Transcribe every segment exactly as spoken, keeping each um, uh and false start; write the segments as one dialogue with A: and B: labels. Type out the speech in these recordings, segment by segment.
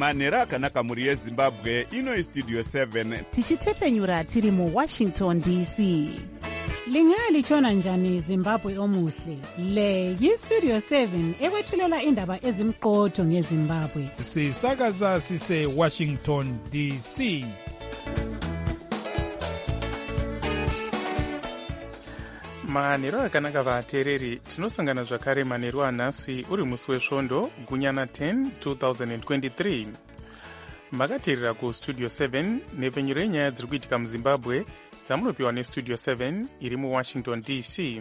A: manhero akanaka mhuri yezimbabwe. Ino istudio seven
B: tichitefenyura tiri muwashington D C.
C: Lingalitshona njani Zimbabwe omuhle? Le yistudio seven ekwethulela indaba ezimqotho ngeZimbabwe.
D: Sisakaza sise Washington D C.
E: manhero akanaka vateereri, tinosangana zvakare manhero anhasi uri musi wesvondo gunyana ten twenty twenty-three. makateerera kustudio seven nepfenyuro yenyaya dziri kuitika muzimbabwe dzamunopiwa nestudio seven iri muwashington D C.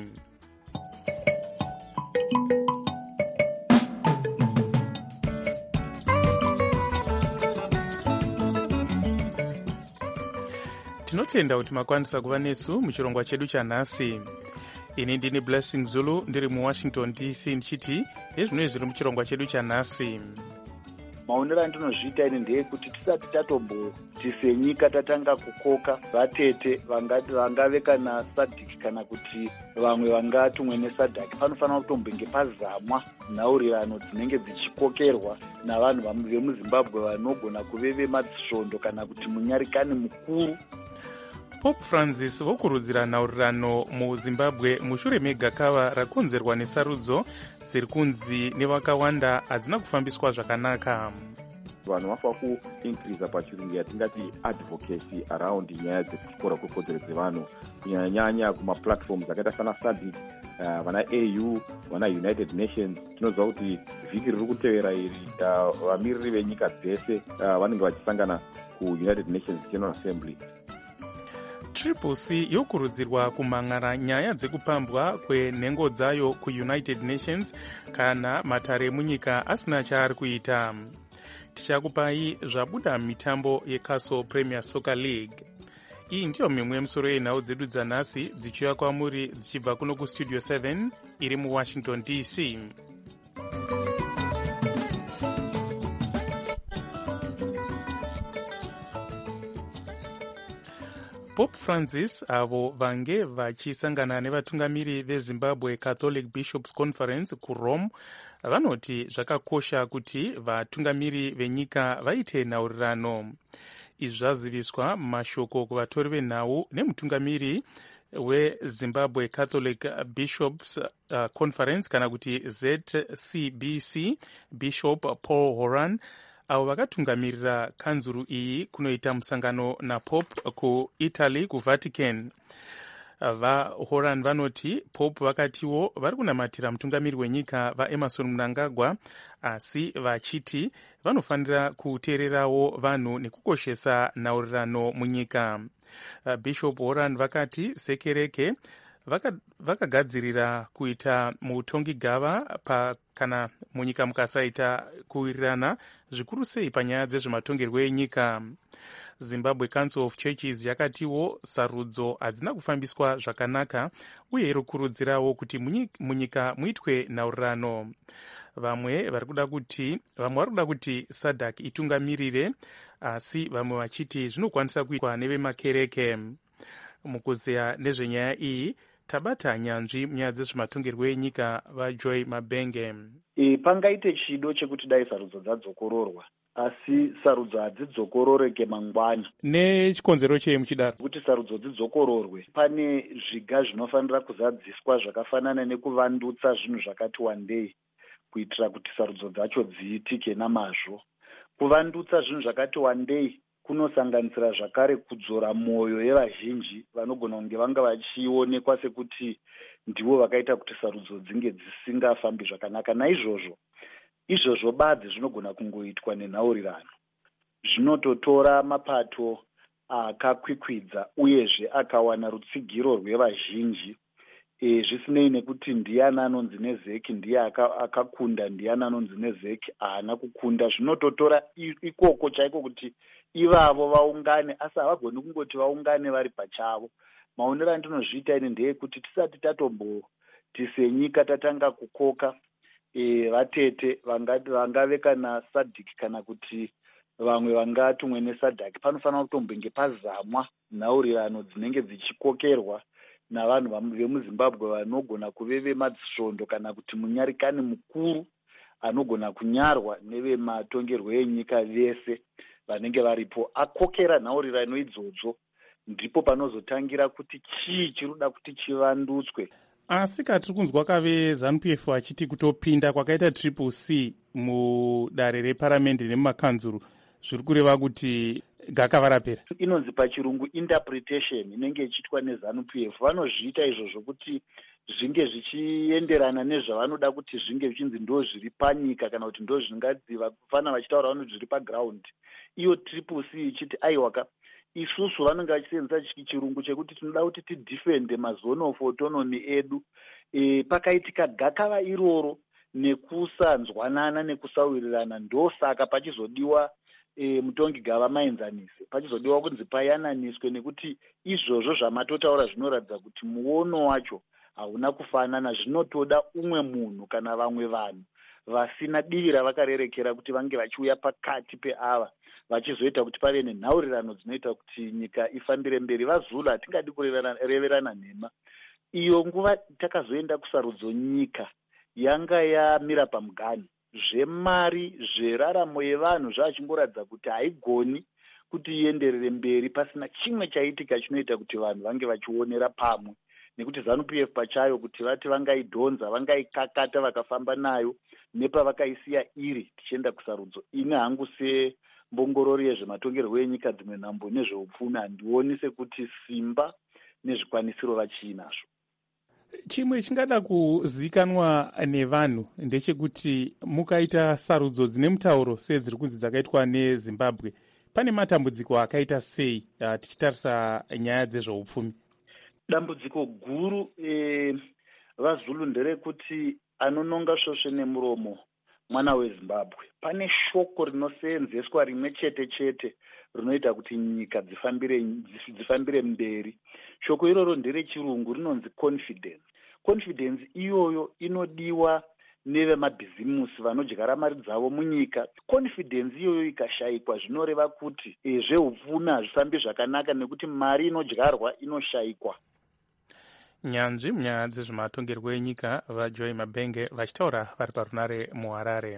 E: tinotenda kuti makwanisa kuva nesu muchirongwa chedu chanhasi. ini ndini Blessing Zulu ndiri muwashington D C ndichiti ezvinoi zviri muchirongwa chedu chanhasi.
F: maonero andinozviita ini ndeyekuti tisati tatomboti senyika tatanga kukoka vatete vangati vangave kana sadhiki kana kuti vamwe vangatumwe nesadhaki, panofanira kutombenge pazamwa nhaurirano dzinenge dzichikokerwa navanhu vemuzimbabwe vanogona kuve vemadzisvondo kana kuti munyarikani mukuru.
E: Pope Francis vokurudzira nhaurirano muzimbabwe mushure megakava rakonzerwa nesarudzo dziri kunzi nevakawanda hadzina kufambiswa zvakanaka.
G: vanhu vafanira kuincreasa pachirungu yatingati advocacy around nyaya dzekukora kwekodzero dzevanhu kunyanyanya kumaplatforms akaita sana SADC, uh, vana A U, vana United Nations. tinoziva kuti vhiki riri kutevera iri uh, vamiriri venyika dzese uh, vanenge vachisangana kuUnited Nations General Assembly.
E: Triple C yokurudzirwa kumhan'ara nyaya dzekupambwa kwenhengo dzayo kuUnited Nations kana matare munyika asina chaari kuita. tichakupai zvabuda mitambo yeCastle Premier Soccer League. iyi ndiyo mimwe yemusoro yenhau dzedu dzanhasi dzichiuya kwamuri dzichibva kuno kustudio seven iri muwashington D C. Pope Francis avo vange vachisangana nevatungamiri veZimbabwe Catholic Bishops Conference kuRome vanoti zvakakosha kuti vatungamiri venyika vaite nhaurirano. izvi zvaziviswa mumashoko kuvatori venhau nemutungamiri weZimbabwe Catholic Bishops uh, Conference kana kuti Z C B C Bishop Paul Horan, avo vakatungamirira kanzuru iyi kunoita musangano naPope kuItaly kuVatican. VaHoran vanoti Pope vakatiwo vari kunamatira mutungamiri wenyika vaEmerson Mnangagwa, asi vachiti vanofanira kuteererawo vanhu nekukoshesa nhaurirano munyika. Bishop Horan vakati sekereke vakagadzirira kuita mutongi gava pa kana munyika mukasaita kuwirirana zvikuru sei panyaya dzezvematongerwo enyika. Zimbabwe Council of Churches yakatiwo sarudzo hadzina kufambiswa zvakanaka uye irikurudzirawo kuti munyika muitwe nhaurirano. vamwe vari kuda kuti vamwe vari kuda kuti SADC itungamirire, asi vamwe vachiti zvinokwanisa kuitwa nevemakereke. mukuzeya nezvenyaya iyi tabata nyanzvi munyaya dzezvematongerwo enyika vaJoy Mabenge.
F: E, pangaite chido chekuti dai sarudzo dzadzokororwa, asi sarudzo hadzidzokororeke mangwana.
E: Nechikonzero chei muchidaro?
F: Kuti sarudzo dzidzokororwe, pane zviga zvinofanira kuzadziswa zvakafanana nekuvandutsa zvinhu zvakati wandei kuitira kuti sarudzo dzacho dziitike namazvo. Kuvandutsa zvinhu zvakati wandei kunosanganisira zvakare kudzora mwoyo yevazhinji vanogona kunge vanga vachionekwa sekuti ndivo vakaita kuti sarudzo dzinge dzisingafambi zvakanaka. Naizvozvo izvozvo badzi zvinogona kungoitwa nenhaurirano. Zvinototora mapato akakwikwidza uyezve akawana rutsigiro rwevazhinji, e, zvisinei nekuti ndiani anonzi nezeki, ndiye akakunda, ndiani anonzi nezeki haana kukunda. Zvinototora ikoko chaiko kuti ivavo vaungane, asi havagoni kungoti vaungane vari pachavo. Maonero andinozviita ini ndeyekuti tisati tatomboti senyika tatanga kukoka e, vatete vangati vangave kana sadhiki kana kuti vamwe vangatumwe nesadhaki, panofanira kutombenge pazamwa nhaurirano dzinenge dzichikokerwa navanhu vemuzimbabwe vanogona kuve vemadzisvondo kana kuti munyarikani mukuru, anogona kunyarwa nevematongerwo enyika vese vanenge varipo akokera nhaurirano idzodzo, ndipo panozotangira kuti chii chirikuda kuti chivandutswe.
E: Asi katiri kunzwa kave ZANU-P F achiti kutopinda kwakaita triple C mudare reparamende nemumakanzuru zviri kureva kuti gakava rapera.
F: Inonzi pachirungu interpretation inenge ichiitwa neZANU-P F. Vanozviita izvo zvokuti zvinge zvichienderana nezvavanoda kuti zvinge zvichinzi ndo zviri panyika kana kuti ndo zvingadiva kufana vachitaura vanoti zviri paground. Iyo triple C ichiti aiwaka isusu vanenge vachisenzesa chirungu chekuti tinoda kuti tidefende mazone of autonomy edu. E, pakaitika gakava iroro nekusanzwanana nekusawirirana ndosaka pachizodiwa e, mutongi gava maenzanise, pachizodiwa kunzi payananiswe, nekuti izvozvo zvamatotaura zvinoratidza kuti muono wacho hauna kufanana. Zvinotoda umwe munhu kana vamwe vanhu vasina divi ravakarerekera kuti vange vachiuya pakati peava vachizoita kuti pave nenhaurirano dzinoita kuti nyika ifambire mberi. vaZulu hatingadi kureverana nhema. Iyo nguva takazoenda kusarudzo nyika yanga yamira pamuganhu, zvemari zveraramo yevanhu zvachingoratidza kuti haigoni kuti ienderere mberi pasina chimwe chaitika chinoita kuti vanhu vange vachionera pamwe, nekuti ZANU-P F pachayo kuti vati vangaidhonza vangaikakata vakafamba nayo nepavakaisiya iri tichienda kusarudzo. Ine hangu sembongorori yezvematongerwo enyika dzimwe nhambo nezveupfumi handioni sekuti simba nezvikwanisiro vachiinazvo.
E: Chimwe chingada kuzikanwa nevanhu ndechekuti mukaita sarudzo dzine mutauro sedziri kunzi dzakaitwa neZimbabwe, pane matambudziko akaita sei uh, tichitarisa nyaya dzezveupfumi?
F: Dambudziko guru e, vaZulu nderekuti anononga svosve nemuromo mwana weZimbabwe. Pane shoko rinoseenzeswa rimwe chete chete rinoita kuti nyika dzifambire dzifambire mberi. Shoko iroro nderechirungu rinonzi confidence. Confidence iyoyo inodiwa nevemabhizimusi vanodyara mari dzavo munyika. Confidence iyoyo ikashayikwa zvinoreva kuti e, zveupfumi hazvifambi zvakanaka nekuti mari inodyarwa inoshayikwa.
E: Nyanzvi munyaya dzezvematongerwo enyika vaJoy Mabenge vachitaura vari parunare muHarare.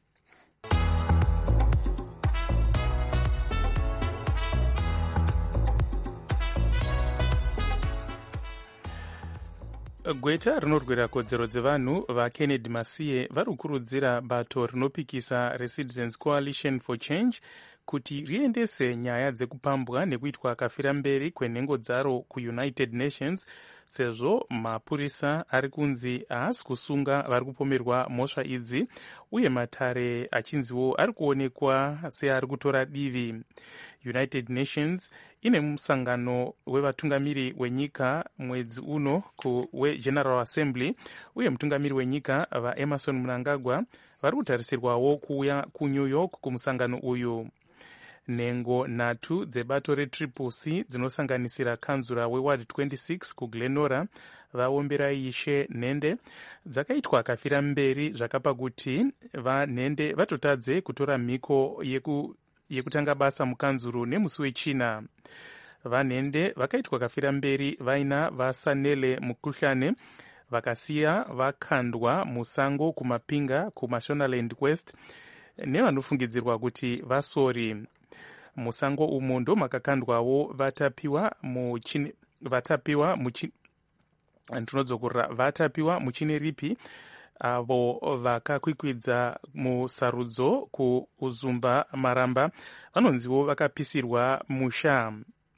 E: Gweta rinorwira kodzero dzevanhu vaKennedy Masiye vari kukurudzira bato rinopikisa reCitizens Coalition for Change kuti riendese nyaya dzekupambwa nekuitwa kafira mberi kwenhengo dzaro kuUnited Nations, sezvo mapurisa ari kunzi haasi kusunga vari kupomerwa mhosva idzi, uye matare achinziwo ari kuonekwa seari kutora divi. United Nations ine musangano wevatungamiri wenyika mwedzi uno weGeneral Assembly, uye mutungamiri wenyika vaEmerson Mnangagwa vari kutarisirwawo kuuya kuNew York kumusangano uyu. Nhengo nhatu dzebato reTriple C dzinosanganisira kanzura weWard twenty-six kuGlenora vaombera ishe nhende dzakaitwa kafira mberi zvakapa kuti vanhende vatotadze kutora mhiko yeku, yekutanga basa mukanzuru nemusi wechina. Vanhende vakaitwa kafira mberi vaina vaSanele Mukuhlane vakasiya vakandwa musango kumapinga kuMashonaland West nevanofungidzirwa kuti vasori. Musango umu ndo makakandwawo vatapiwa muchini vatapiwa muchini ndinodzokura vatapiwa muchini ripi avo vakakwikwidza musarudzo kuuzumba maramba vanonziwo vakapisirwa musha.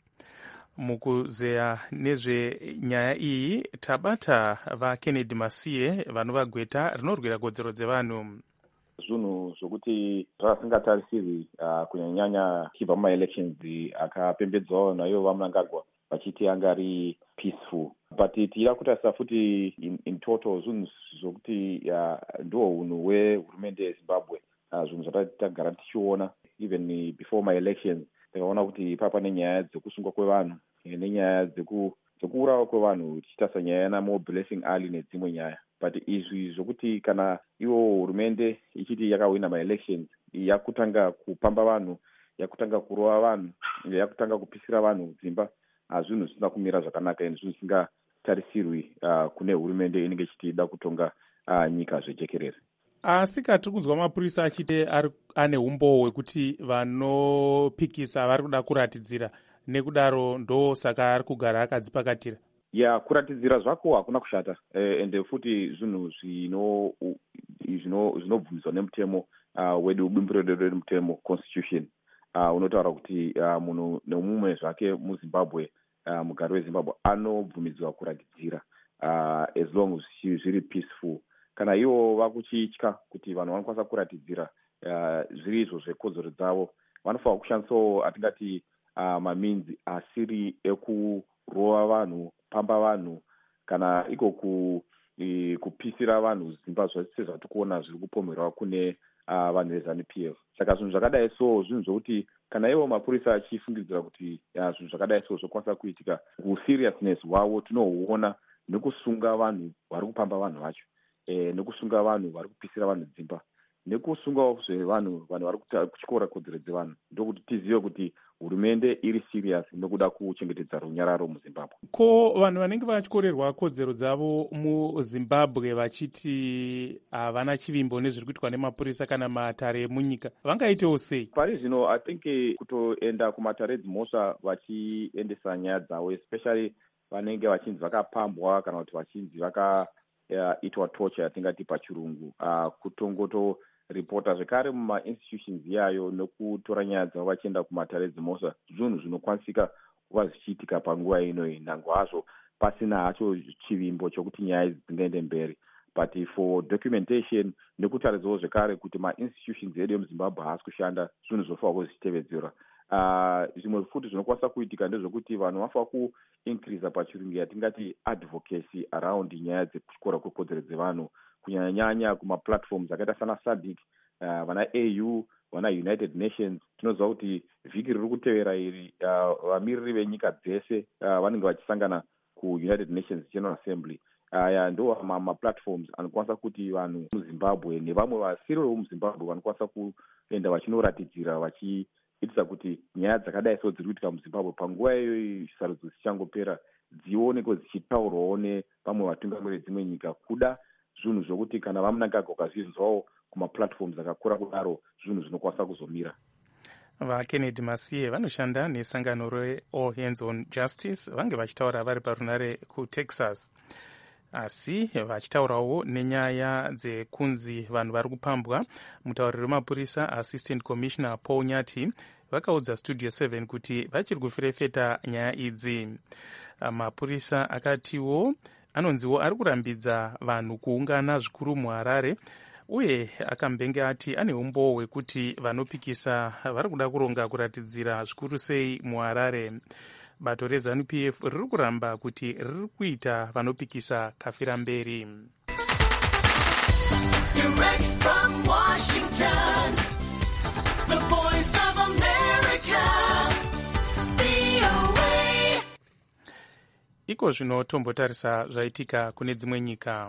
E: Mukuzeya nezvenyaya iyi tabata vaKennedy Masiye vanova gweta rinorwira kodzero dzevanhu.
G: Zvinhu zvokuti zvasingatarisirwi uh, kunyanyanya chibva mumaelections akapembedzwawo nayo vaMnangagwa vachiti anga ari peaceful, but tira kutarisa futi in, in total zvinhu zvokuti uh, ndo unhu hwehurumende yeZimbabwe, uh, zvinhu zvatagara tichiona even before my elections. Takaona kuti papa nenyaya dzekusungwa kwevanhu nenyaya dzekuurawa kwevanhu tichitarisa nyaya naMo Blessing Ali nedzimwe nyaya. But izvi zvokuti kana iwo hurumende ichiti yakawina ma-elections yakutanga kupamba vanhu, yakutanga kurova vanhu, yakutanga kupisira vanhu dzimba, zvinhu zvisina kumira zvakanaka ende zvinhu zvisingatarisirwi uh, kune hurumende inenge ichiti ida kutonga uh, nyika zvejekerere.
E: asi katiri kunzwa mapurisa achiti ane umbowo hwekuti vanopikisa vari kuda kuratidzira, nekudaro ndo saka ari kugara akadzipakatira.
G: ya kuratidzira zvako hakuna kushata, ende uh, futi zvinhu zvinobvumiswa uh, nemutemo uh, wedu bumbiro redu remutemo constitution uh, unotaura kuti uh, munhu nemumwe zvake muzimbabwe, uh, mugari wezimbabwe anobvumidzwa kuratidzira uh, as long as zviri peaceful. Kana ivo vakuchitya kuti vanhu vanokwanisa kuratidzira uh, zviri izvo zvekodzero dzavo, vanofanira kushandisawo atingati uh, maminzi asiri ekurova vanhu, pamba vanhu, kana iko ku, e, kupisira vanhu zimba sezvati kuona zviri kupomherwa kune uh, vanhu veZANU P F. Saka zvinhu zvakadai so zvinhu zvokuti kana ivo mapurisa achifungidzira kuti zvinhu zvakadai so zvokwanisa kuitika, kuseriousness hwavo tinohuona nekusunga vanhu vari kupamba vanhu vacho, e, nekusunga vanhu vari kupisira vanhu dzimba, nekusungawo zvevanhu vanhu vari kutyora kodzero dzevanhu, ndokuti tizive kuti hurumende iri serious nekuda kuchengetedza runyararo muZimbabwe.
E: Ko vanhu vanenge vachkorerwa kodzero dzavo muZimbabwe vachiti havana chivimbo nezviri kuitwa nemapurisa kana matare emunyika, vangaitewo sei? Pari
G: zvino I think kutoenda kumatare edzimhosva vachiendesa nyaya dzavo, especially vanenge vachinzi vakapambwa kana kuti vachinzi vakaitwa uh, torture yatingati pachirungu, uh, kutongoto ripota zvekare mumainstitutions iyayo nokutora nyaya dzavo vachienda kumatare edzimhosva, zvinhu zvinokwanisika kuva zvichiitika panguva inoyi, nhango hazvo pasina hacho chivimbo chokuti nyaya idzi dzingaende mberi. But for documentation nekutaridzawo zvekare kuti mainstitutions edu emuZimbabwe haasi kushanda, zvinhu zvofanira kuzvitevedzera. Uh, zvimwe futi zvinokwanisa kuitika ndezvekuti vanhu vafanira kuincreasa pachirungu yatingati advocacy around nyaya dzekutyora kwekodzero dzevanhu, kunyanya-nyanya kumaplatforms akaita sana SADC, uh, vana A U, vana United Nations. Tinoziva kuti vhiki riri kutevera iri uh, vamiriri venyika dzese uh, vanenge vachisangana kuUnited Nations General Assembly. Aya uh, ndo maplatforms anokwanisa kuti vanhu muZimbabwe nevamwe vasiriwo vemuZimbabwe vanokwanisa kuenda vachinoratidzira vachiitisa kuti nyaya dzakadai so dziri kuitika muZimbabwe panguva iyoyi sarudzo dzichangopera dzionekwe dzichitaurwawo nevamwe vatungamiriri dzimwe nyika, kuda zvinhu zvokuti kana vamunangagwa ukazvinzwawo kumaplatforms akakura kudaro, zvinhu zvinokwanisa kuzomira.
E: VaKennedy Masiye vanoshanda nesangano reAll Hands on Justice, vange vachitaura vari parunare kuTexas, asi vachitaurawo nenyaya dzekunzi vanhu vari kupambwa. Mutauriri wemapurisa Assistant Commissioner Paul Nyati vakaudza Studio seven kuti vachiri kufurefeta nyaya idzi. Mapurisa akatiwo anonziwo ari kurambidza vanhu kuungana zvikuru muHarare, uye akambenge ati ane umbowo hwekuti vanopikisa vari kuda kuronga kuratidzira zvikuru sei muHarare. Bato reZANU P F riri kuramba kuti riri kuita vanopikisa kafira mberi. Direct from Washington, the voice of America, V O A. Iko zvino tombotarisa zvaitika kune dzimwe nyika.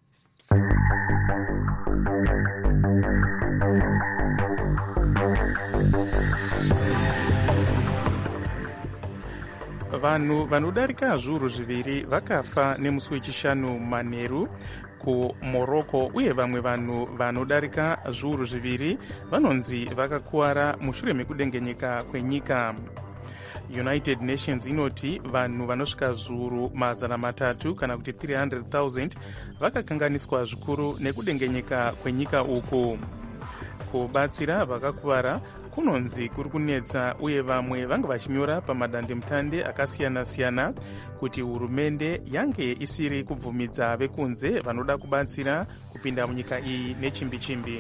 E: Vanhu vanodarika zviuru zviviri vakafa nemusi wechishanu manheru kuMorocco, uye vamwe vanhu vanodarika zviuru zviviri vanonzi vakakuwara mushure mekudengenyeka kwenyika. United Nations inoti vanhu vanosvika zviuru mazana matatu kana kuti three hundred thousand vakakanganiswa zvikuru nekudengenyeka kwenyika uku. Kubatsira vakakuwara kunonzi kuri kunetsa, uye vamwe vange vachinyora pamadandemutande akasiyana-siyana kuti hurumende yange isiri kubvumidza vekunze vanoda kubatsira kupinda munyika iyi nechimbi-chimbi.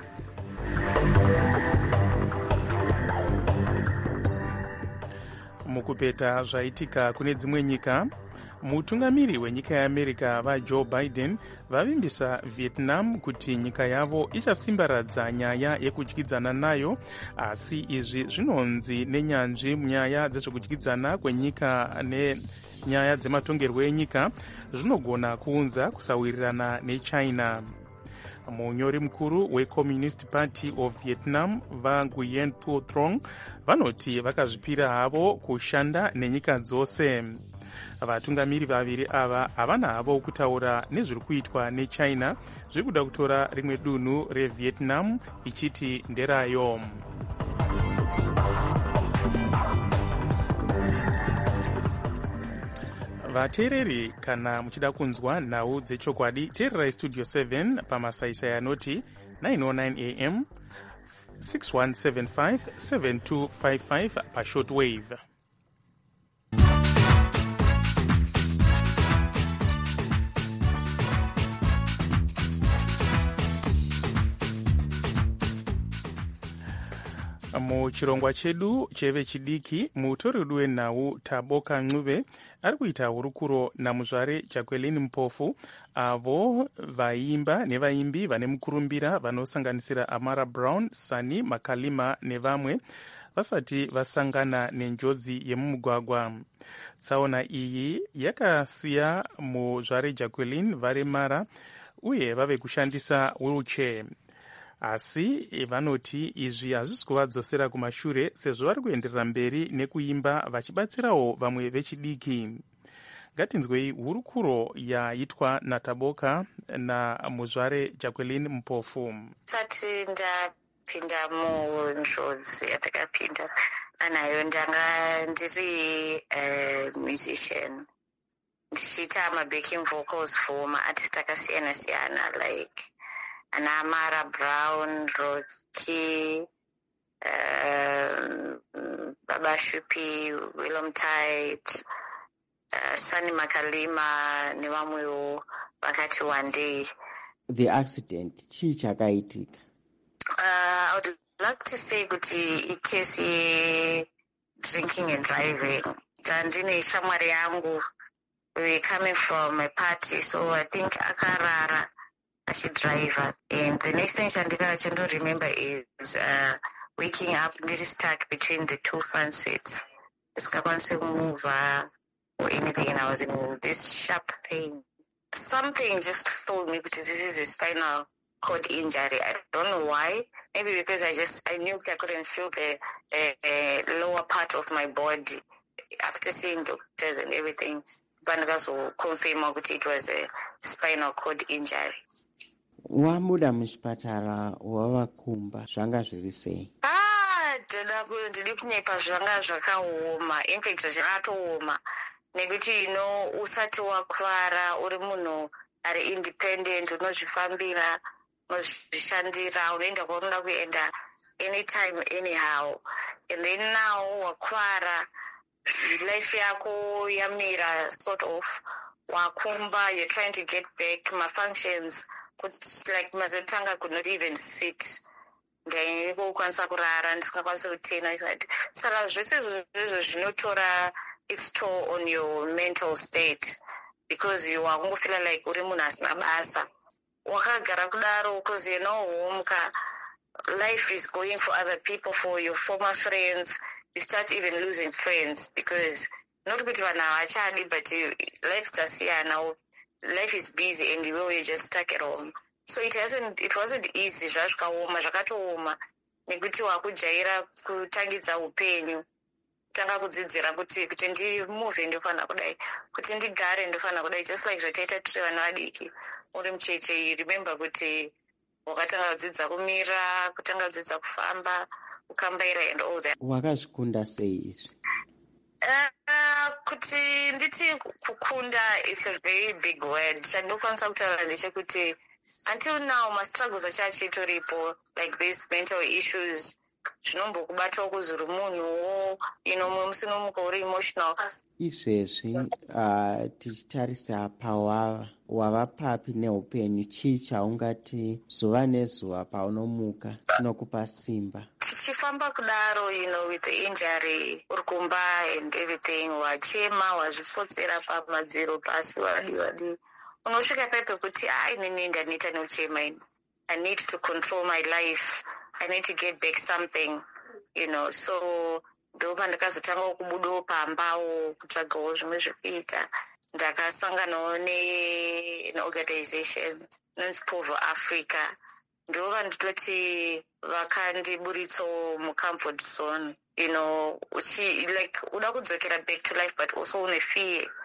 E: Mukupeta zvaitika kune dzimwe nyika, mutungamiri wenyika yeAmerica vaJoe Biden vavimbisa Vietnam kuti nyika yavo ichasimbaradza nyaya yekudyidzana nayo, asi izvi zvinonzi nenyanzvi munyaya dzezvekudyidzana kwenyika nenyaya dzematongerwo enyika zvinogona kuunza kusawirirana neChina. Munyori mukuru weCommunist Party of Vietnam vaNguyen Phu Trong vanoti vakazvipira havo kushanda nenyika dzose. vatungamiri vaviri ava havana havo kutaura nezviri kuitwa nechina zviri kuda kutora rimwe dunhu revietnam ichiti nderayo. vateereri, kana muchida kunzwa nhau dzechokwadi, teererai studio seven pamasaisai anoti nine oh nine a m six one seven five seven two five five pashortwave. muchirongwa chedu chevechidiki, mutori wedu wenhau Taboka Ncube ari kuita hurukuro namuzvare Jacqueline Mpofu, avo vaimba nevaimbi vane mukurumbira vanosanganisira Amara Brown, Sani Makalima nevamwe vasati vasangana nenjodzi yemumugwagwa. Tsaona iyi yakasiya muzvare Jacqueline varemara uye vave kushandisa wheelchair. Asi vanoti izvi hazvisi kuvadzosera kumashure sezvo vari kuenderera mberi nekuimba vachibatsirawo vamwe vechidiki. Ngatinzwei hurukuro yaitwa naTaboka namuzvare Jacqueline Mpofu.
H: Sati ndapinda munjodzi yatakapinda nayo ndanga ndiri uh, musician ndichiita mabacking vocals for maartist akasiyana siyana like Ana Amara Brown, Rocky, uh, Baba Shupi, Willem Tide, uh, Sani Makalima, nevamwewo vakati one day.
I: The accident, chii chakaitika?
H: Uh, I would like to say kuti ikesi drinking and driving. Ndine shamwari yangu, we coming from a party, so I think akarara. She driver, and the next thing Chandika Chando remember is uh, waking up and stuck between the two front seats. This can't move uh, or anything, and I was in this sharp pain. Something just told me that this is a spinal cord injury. I don't know why. Maybe because I just I knew I couldn't feel the uh, uh, lower part of my body after seeing doctors and everything. Banagaso confirmed that it was a spinal cord injury.
I: Wamuda muchipatara wavakumba zvanga zviri sei?
H: Ah, ndiri kunyepa zvanga zvakaoma, in fact zvakatooma nekuti ino usati wakwara uri munhu ari independent, unozvifambira, unozvishandira, unoenda kwaunoda kuenda anytime anyhow, and then now wakwara life yako yamira sort of wakumba, you're trying to get back my functions. Like mazotanga could not even sit. Ndikokwanisa kurara ndisingakwanisi kutena. Saka zvese izvozvo zvinotora its toll on your mental state because you are kungofila like uri munhu asina basa. Wakagara kudaro because you know homka, life is going for other people, for your former friends. You start even losing friends because not kuti vanhu havachadi, but you, life dzasiyana. Life is busy and you will just stuck at home. So it hasn't, it wasn't easy. Zvazvikaoma, zvakatooma. Nekuti wakujaira kutangidza upenyu. Tanga kudzidzira kuti kuti ndi move ndofana kudai. Kuti ndigare ndofana kudai. Just like zvotaita tiri vana vadiki. Uri mucheche, you remember kuti wakatanga kudzidza kumira, kutanga kudzidza kufamba, kukambaira and all that.
I: Wakazvikunda sei izvi?
H: Uh, kuti nditi kukunda, it's a very big word. Chandokwanisa kutaura ndechekuti until now my struggles achachitoripo, like these mental issues zvinombokubatawo kuzi uri munhuwo, you know, musinomuka uri emotional.
I: Izvezvi uh, tichitarisa pawava wava papi neupenyu, chii chaungati zuva nezuva paunomuka chinokupa simba?
H: Tichifamba kudaro, you know, with the injury, uri kumba and everything, wachema, wazvifotsera pamadziro pasi, wadi wadi. Unosvika paipe kuti ah, inini ndaneta neuchema ini. I need to control my life. I need to get back something, you know. So ndopa ndakazotanga kubudawo pambawo kutsvagawo zvimwe zvekuita. Ndakasanganawo neorganization inonzi Povo Africa. Ndova nditoti vakandiburitsawo mucomfort zone, you know, uchi like uda kudzokera back to life but also une fear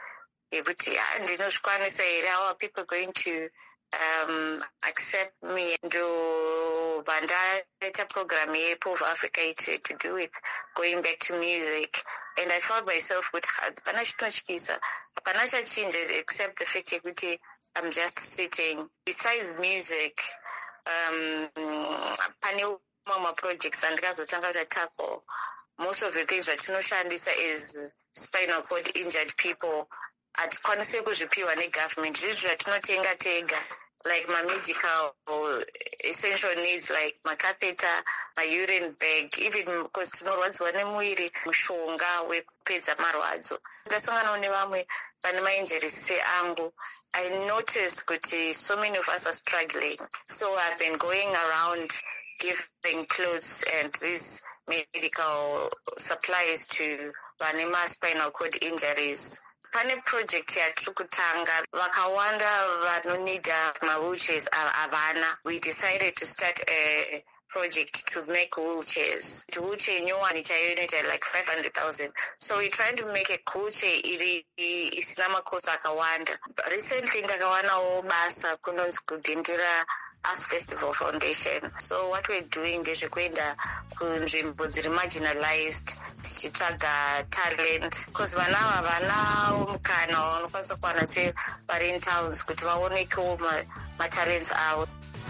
H: yekuti ndinozvikwanisa here, how are people going to um, accept me. Ndo vandaita program yePov Africa to, to do with going back to music, and I found myself with hapana chinotyisa, hapana chachinja except the fact yekuti I'm just sitting. Besides music, um, pane mamwe projects andikazotanga kuita tackle. Most of the things zvatinoshandisa is spinal cord injured people. Hatikwanisi kuzvipiwa negovernment. Zvizvo zvatinotenga tega, like my medical essential needs like macatheter, my urine bag, even because tinorwadziwa nemuviri, mushonga wekupedza marwadzo. Ndasanganawo nevamwe vane mainjuries seangu. I noticed kuti so many of us are struggling. So I've been going around giving clothes and these medical supplies to vane spinal cord injuries. Pane project yatiri kutanga, vakawanda vanonida ma-wheelchairs avana. We decided to start a project to make wheelchairs. To wheelchair nyowani chaiyo inoita like five hundred thousand. So we're trying to make a wheelchair iri isina makosa akawanda. Recently ndakawanawo basa kunonzi kudhindira Us Festival Foundation. So what we're doing is kuenda kunzvimbo dziri marginalized tichitsvaga talent, because vana ava vanawo mukana wanokwanisa kuwana se vari in towns kuti vaonekewo matalents avo.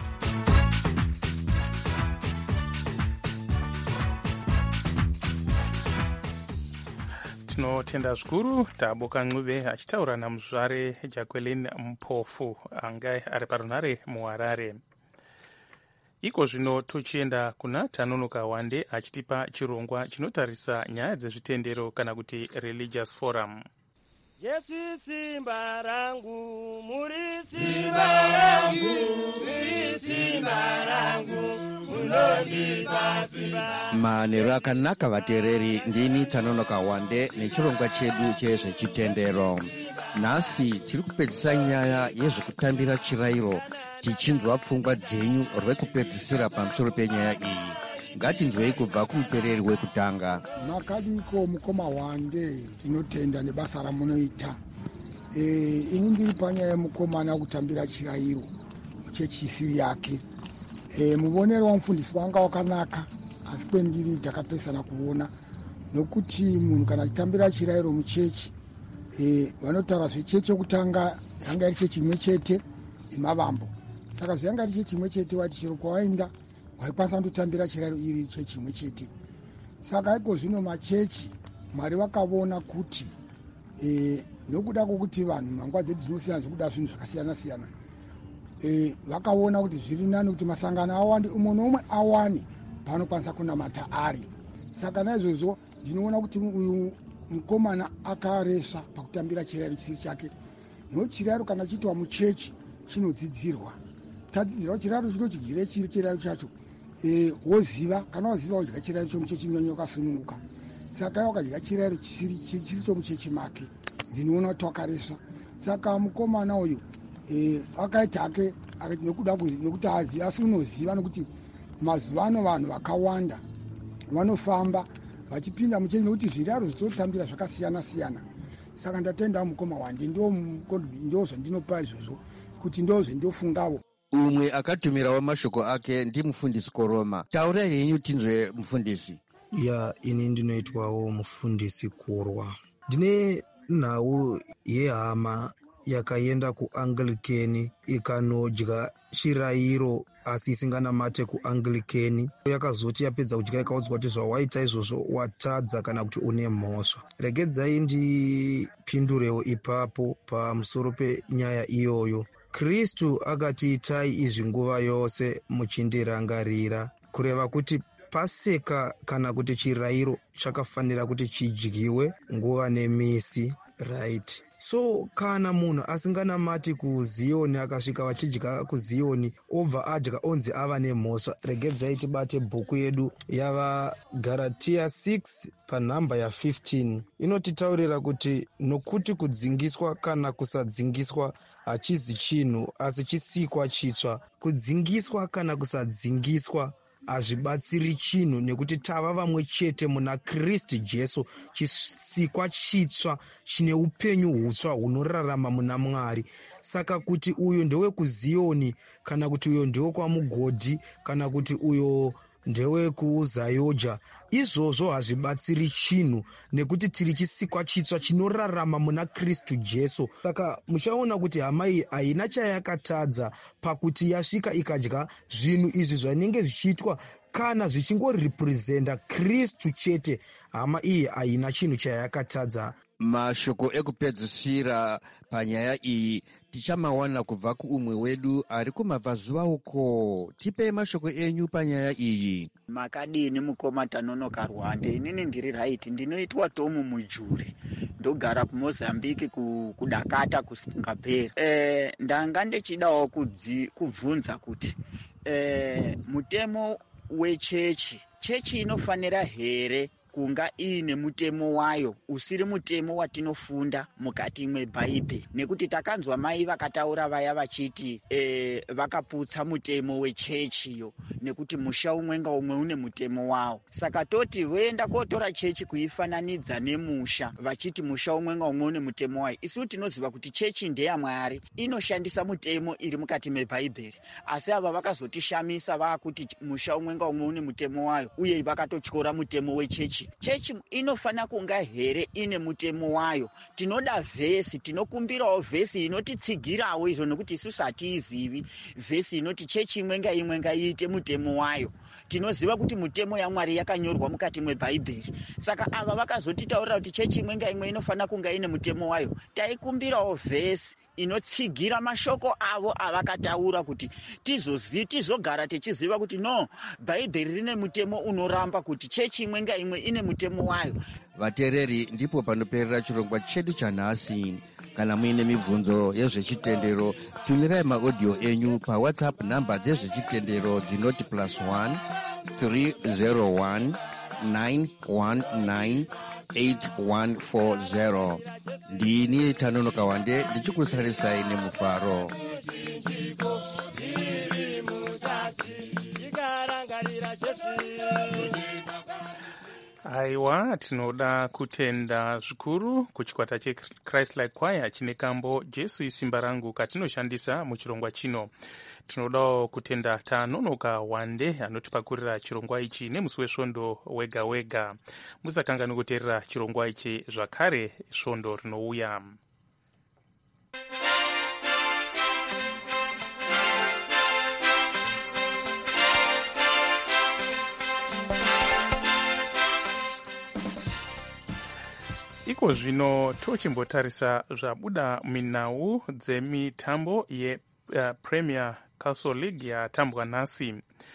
E: tinotenda zvikuru Taboka Ncube achitaura namuzvare Jacqueline Mpofu anga ari parunhare muHarare. Iko zvino tochienda kuna Tanonoka Wande achitipa chirongwa chinotarisa nyaya dzezvitendero kana kuti religious forum.
J: Jesu simba rangu, muri simba rangu, muri simba rangu, munondipa simba.
K: Manero akanaka vateereri, ndini Tanonoka Wande nechirongwa chedu chezvechitendero. Nhasi tiri kupedzisa nyaya yezvekutambira chirayiro, tichinzwa pfungwa dzenyu rwekupedzisira pamusoro penyaya iyi. Ngatinzwei kubva kumupereri wekutanga.
L: Makadiko mukoma Wande, tinotenda nebasa ramunoita. E, ini ndiri panyaya yemukomana kutambira chirayiro chechisi yake. E, muvonero wamufundisi wanga wakanaka, asi kwendiri takapesana kuona nokuti munhu kana achitambira chirayiro muchechi, e, vanotaura zvechechi yokutanga yanga iri chechi imwe chete yemavambo. Saka zvanga iri chechi imwe chete wati chero kwawaenda waikwanisa kutambira chirayiro iri chechi imwe chete. Saka iko zvino machechi Mwari vakavona kuti e, nokuda kwokuti vanhu mangwa dzedu dzinosiyana zvekuda zvinhu zvakasiyana siyana, e, vakaona kuti zviri nani kuti masangano awande, umwe nomwe awane paanokwanisa kunamata ari. Saka naizvozvo ndinoona kuti uyu mukomana akaresa pakutambira chirayiro chisiri chake. Nokuti chirayiro kana chiitwa muchechi chinodzidzirwa. Tadzidzirwa chirayiro chinochigire chiri chirayiro chacho. E, woziva kana waziva kudya chirayiro chomuchechi mnyanya wakasununguka. Saka wakadya chirayiro chisiri chiri chomuchechi make, ndinoona kuti wakaresa. Saka mukomana uyu e, akaita ake nekuda kwekuti aziva, asi unoziva nokuti mazuva ano vanhu vakawanda vanofamba vachipinda muchechi nokuti zvirayiro zvitotambira zvakasiyana siyana. Saka ndatenda mukoma Wande, ndo zvandinopa izvozvo kuti ndo zvandinofungawo.
K: Umwe akatumirawo mashoko ake ndimufundisi Koroma. Taura henyu tinzwe mufundisi.
M: Ya, ini ndinoitwawo mufundisi Kurwa. Ndine nhau yehama yakaenda kuAnglikeni ikanodya chirayiro asi isinganamate kuAnglikeni. Yakazoti yapedza kudya ikaudzwa kuti zvawaita izvozvo watadza kana kuti une mhosva. Regedzai ndipindurewo ipapo pamusoro penyaya iyoyo. Kristu akatiitai izvi nguva yose muchindirangarira, kureva kuti Paseka kana kuti chirayiro chakafanira kuti chidyiwe nguva nemisi, right? So kana munhu asinganamati kuZioni akasvika vachidya kuZioni obva adya onzi ava nemhosva. Regedzai tibate bhuku yedu yavaGaratia six panhamba ya15 inotitaurira kuti nokuti kudzingiswa kana kusadzingiswa hachizi chinhu asi chisikwa chitsva. Kudzingiswa kana kusadzingiswa hazvibatsiri chinhu nekuti tava vamwe chete muna Kristu Jesu, chisikwa chitsva chine upenyu hutsva hunorarama muna Mwari. Saka kuti uyo ndewe kuZioni kana kuti uyo ndewe kwamugodhi kana kuti uyo ndewe kuZayoja, izvozvo hazvibatsiri chinhu nekuti tiri chisikwa chitsva chinorarama muna Kristu Jesu. Saka muchaona kuti hama iyi haina chayakatadza pakuti yasvika ikadya zvinhu izvi zvinenge zvichiitwa kana zvichingoriprezenta Kristu chete. Hama iyi haina chinhu chayakatadza.
K: Mashoko ekupedzisira panyaya iyi tichamawana kubva kuumwe wedu ari kumabvazuva uko. Tipei mashoko enyu panyaya iyi.
N: Makadini mukoma Tanonoka Rwande. Inini ndiri right, ndinoitwa Tomu Mujuri, ndogara kuMozambique kudakata kusingaperi. Eh, ndanga ndichidawo kubvunza kuti eh, mutemo wechechi chechi inofanira here kunga iine mutemo wayo usiri mutemo watinofunda mukati mwebhaibheri? Nekuti takanzwa mai vakataura vaya vachiti e, vakaputsa mutemo wechechiyo nekuti musha umwe ngaumwe une mutemo wawo. Saka toti voenda kotora chechi kuifananidza nemusha vachiti musha umwe ngaumwe une mutemo wayo. Isu tinoziva kuti chechi ndeyaMwari, inoshandisa mutemo iri mukati mebhaibheri, asi ava vakazotishamisa vakuti musha umwe ngaumwe une mutemo wayo uye vakatotyora mutemo wechechi. Chechi inofana kunga here ine mutemo wayo. Tinoda vhesi, tinokumbirawo vhesi inotitsigirawo izvo nekuti isusu hatiizivi vhesi inoti chechi imwe ngaimwe ngaiite mutemo wayo. Tinoziva kuti mutemo yaMwari yakanyorwa mukati mwebhaibheri. Saka ava vakazotitaurira kuti chechi imwe ngaimwe inofana kunga ine mutemo wayo. Taikumbirawo vhesi inotsigira mashoko avo avakataura kuti tizozi tizogara tichiziva kuti no, bhaibheri rine mutemo unoramba kuti chechi imwe ngaimwe ine mutemo wayo.
K: Vateereri, ndipo panoperera chirongwa chedu chanhasi. Kana muine mibvunzo yezvechitendero, tumirai maaudio enyu pawhatsapp namba dzezvechitendero dzinoti plus one three zero one nine one nine eight one four zero. Ndini Tanonoka Wande ndichikusarisai nemufaro.
E: Aiwa, tinoda kutenda zvikuru kuchikwata cheChrist Like Choir chine kambo Jesu isimba rangu katinoshandisa muchirongwa chino. Tinodawo kutenda Tanonoka Wande anotipakurira chirongwa ichi nemusi wesvondo wega wega. Musakanganwe kuteerera chirongwa ichi zvakare svondo rinouya. Iko zvino tochimbotarisa zvabuda minhau dzemitambo yePremier Castle League yatambwa nhasi.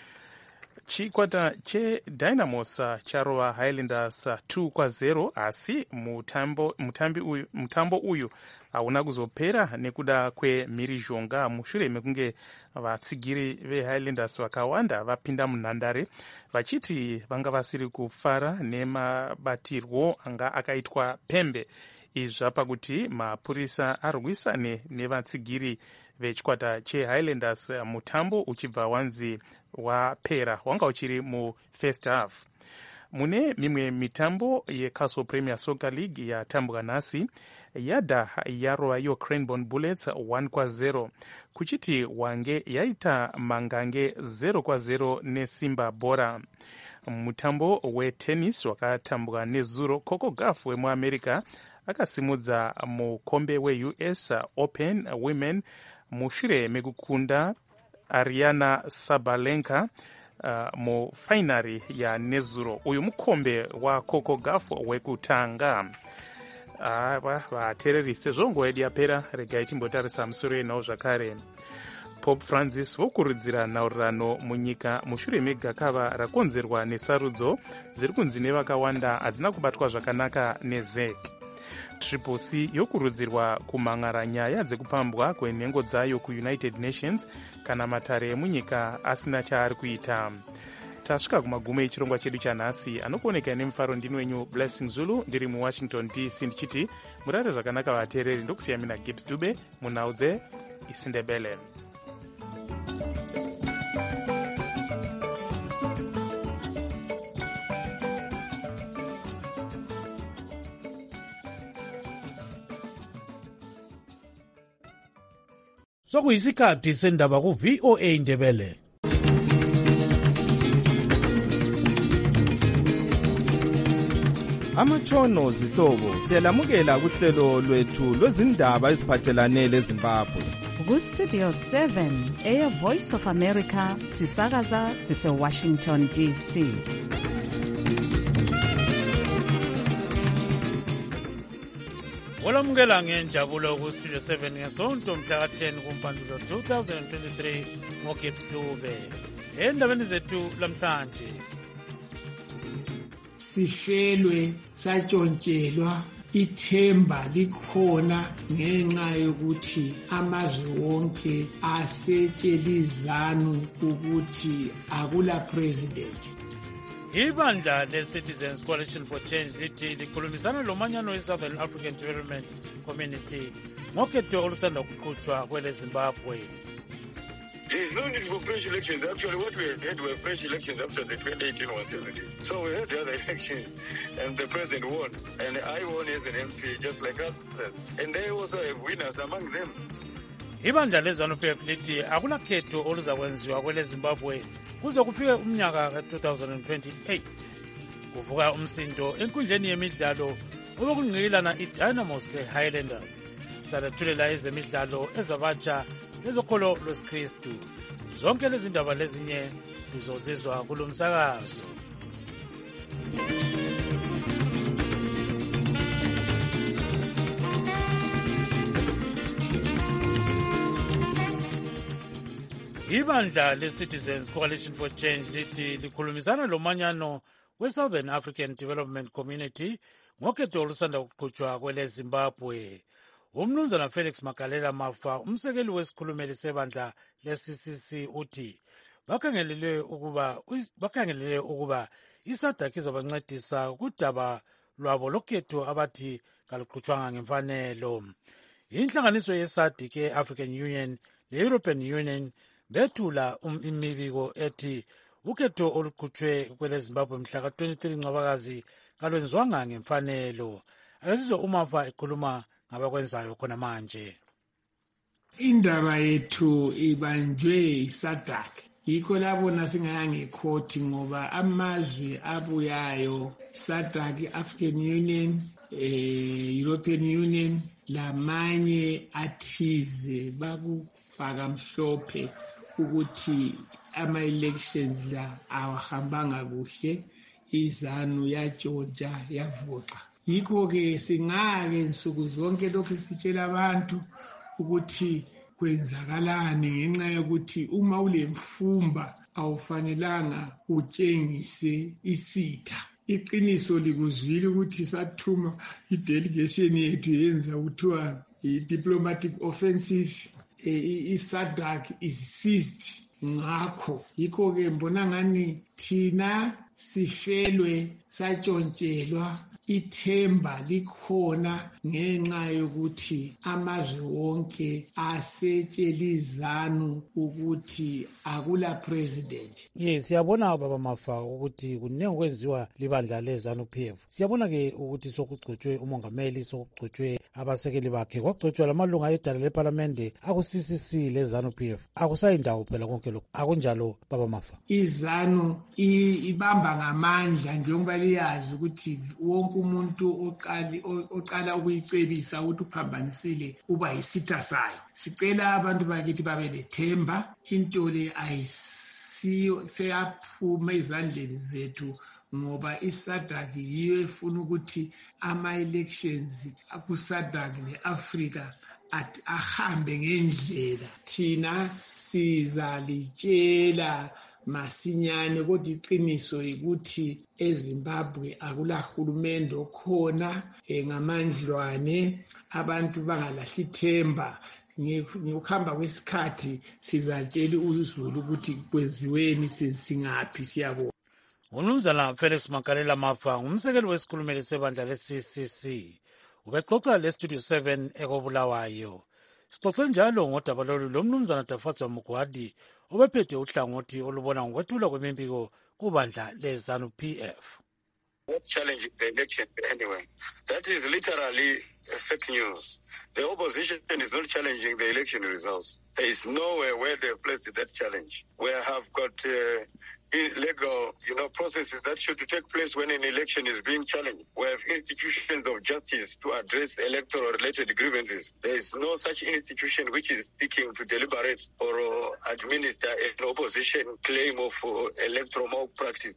E: Chikwata cheDynamos charova Highlanders two kwa zero, asi mutambo, mutambi uyu, mutambo uyu hauna kuzopera nekuda kwemhirizhonga mushure mekunge vatsigiri veHighlanders vakawanda vapinda munhandare vachiti vanga vasiri kufara nemabatirwo anga akaitwa pembe. Izvi zvapa kuti mapurisa arwisane nevatsigiri vechikwata cheHighlanders, mutambo uchibva wanzi wapera wanga uchiri mufirst half. Mune mimwe mitambo yeCastle Premier Soccer League yatambwa nhasi, yadha yarova iyo Cranbourne Bullets one kwa zero, kuchiti wange yaita mangange zero kwa zero neSimba Bora. Mutambo wetennis wakatambwa nezuro, Coco Gauff wemuAmerica akasimudza mukombe weU S Open Women mushure mekukunda Ariana Sabalenka uh, mufainari ya nezuro. Uyu mukombe wa Coco Gauff wekutanga. Ava vateereri, sezvo nguva yedu yapera, regai timbotarisa musoro yenhau zvakare. Pope Francis vokurudzira nhaurirano munyika mushure megakava rakonzerwa nesarudzo dziri kunzi nevakawanda hadzina kubatwa zvakanaka neZek. Triple C yokurudzirwa kumhan'ara nyaya dzekupambwa kwenhengo dzayo kuUnited Nations kana matare emunyika asina chaari kuita. Tasvika kumagumo echirongwa chedu chanhasi. Anokuoneka nemufaro ndini wenyu Blessing Zulu, ndiri muWashington D C ndichiti murare zvakanaka vateereri. Ndokusiya mina Gibbs Dube munhau dzeIsindebele.
D: sokuyisikhathi sendaba ku-V O A Ndebele.
O: Amatshono zihlobo siyalamukela kuhlelo lwethu lwezindaba eziphathelane leZimbabwe.
B: Ku-Studio seven, Air Voice of America, sisakaza sise-Washington D C.
P: Olamukela ngenjabulo ku-Studio seven ngesonto mhla ka-ten kuMpandula two thousand twenty-three ngoGibbs Dube. Endabeni zethu lamhlanje.
L: Sifelwe satshontshelwa ithemba likhona ngenxa yokuthi amazwe wonke asetshela ukuthi akula president.
P: Ibandla le-Citizens Coalition for Change lithi likhulumisana lomanyano we-Southern African Development Community ngokhetho olusanda kuqhutshwa kwele Zimbabwe.
Q: There is no need for fresh elections. Actually, what we had were fresh elections after the twenty eighteen ones, isn't it? So we had the other elections, and the president won. And I won as an M P, just like others. And they also have winners among them.
P: Ibandla le-ZANU P F lithi akulakhetho oluzakwenziwa kwele Zimbabwe kuze kufike umnyaka ka-two thousand twenty-eight. Kuvuka umsindo enkundleni yemidlalo obekungqilana i-Dynamos le-Highlanders. Salethulela ezemidlalo ezabatsha lezokholo lwesikristu. Zonke lezi ndaba lezinye lizozizwa kulo msakazo. Ibandla le-Citizens Coalition for Change lithi likhulumisana lomanyano we-Southern African Development Community ngokhetho olusanda kuqhutshwa kwele Zimbabwe. Umnumzana Felix Magalela Mafa, umsekeli wesikhulumeli sebandla le-C C C uthi bakhangelele ukuba bakhangelele ukuba isadaki izabancedisa kudaba lwabo lokhetho abathi kaluqhutshwanga ngemfanelo. Inhlanganiso yesadiki e-African Union le-European Union bethula imibiko ethi ukhetho oluqhutshwe kwele Zimbabwe mhla ka-twenty-three Ncwabakazi kalwenziwanga ngemfanelo. Akasizwe uMafa ekhuluma ngabakwenzayo khona manje.
L: Indaba yethu ibanjwe iSADC. Yikho labona singayanga ecourt ngoba amazwe abuyayo SADC, African Union, eh, European Union lamanye athize bakufaka mhlophe ukuthi ama-elections la awahambanga kuhle, iZANU yatshontsha yavoxa. Yikho-ke singake nsuku zonke lokhu sitshela abantu ukuthi kwenzakalani ngenxa yokuthi uma ulemfumba awufanelanga utshengise isitha. Iqiniso likuzwile ukuthi sathuma i-delegation yethu yenza kuthiwa i-diplomatic offensive, i-SADC is seized. Ngakho yikho-ke mbona ngani thina sifelwe satshontshelwa ithemba likhona ngenxa yokuthi amazwe wonke asetshela iZANU ukuthi akula president.
P: Yes, siyabona baba Mafa ukuthi kuningi okwenziwa libandla le-ZANU P F. Siyabona ke ukuthi sokugcotshwe umongameli, sokugcotshwe abasekeli bakhe, kwagcotshwa lamalunga edala leparlamente aku-C C C le-ZANU P F. Akusayindawo phela konke lokho. Akunjalo baba Mafa.
L: iZANU ibamba ngamandla njengoba liyazi ukuthi wonke umuntu oqali oqala ukuyicebisa ukuthi uphambanisile uba yisitha sayo. Sicela abantu bakithi babe lethemba, into le ayisiyo seyaphuma ezandleni zethu ngoba iSADC yiyo efuna ukuthi ama-elections akuSADC ne-Africa ahambe ngendlela. Thina sizalitshela masinyane kodwa iqiniso ukuthi eZimbabwe akulahulumende okhona ngamandlwane, abantu bangalahli ithemba. Ngokuhamba kwesikhathi sizatshela uzulu ukuthi kwenziweni singaphi siyabona.
P: Umnumzana Felix Magalela Mafa, umsekeli wesikhulumeli sebandla le-C C C, ubexoxa le-Studio seven ekobulawayo. Sixoxe njalo ngodaba lolu lomnumzana Dafatsa Mugwadi obephethe uhlangothi olubona ngokwethulwa kwemimbiko kubandla le-ZANU P F.
Q: What challenging the election anyway? That is literally fake news. The opposition is not challenging the election results. There is nowhere where they have placed that challenge. We have got uh, illegal, you know, processes that should take place when an election is being challenged. We have institutions of justice to address electoral-related grievances. There is no such institution which is seeking to deliberate or uh, administer an opposition claim of uh, electoral malpractice.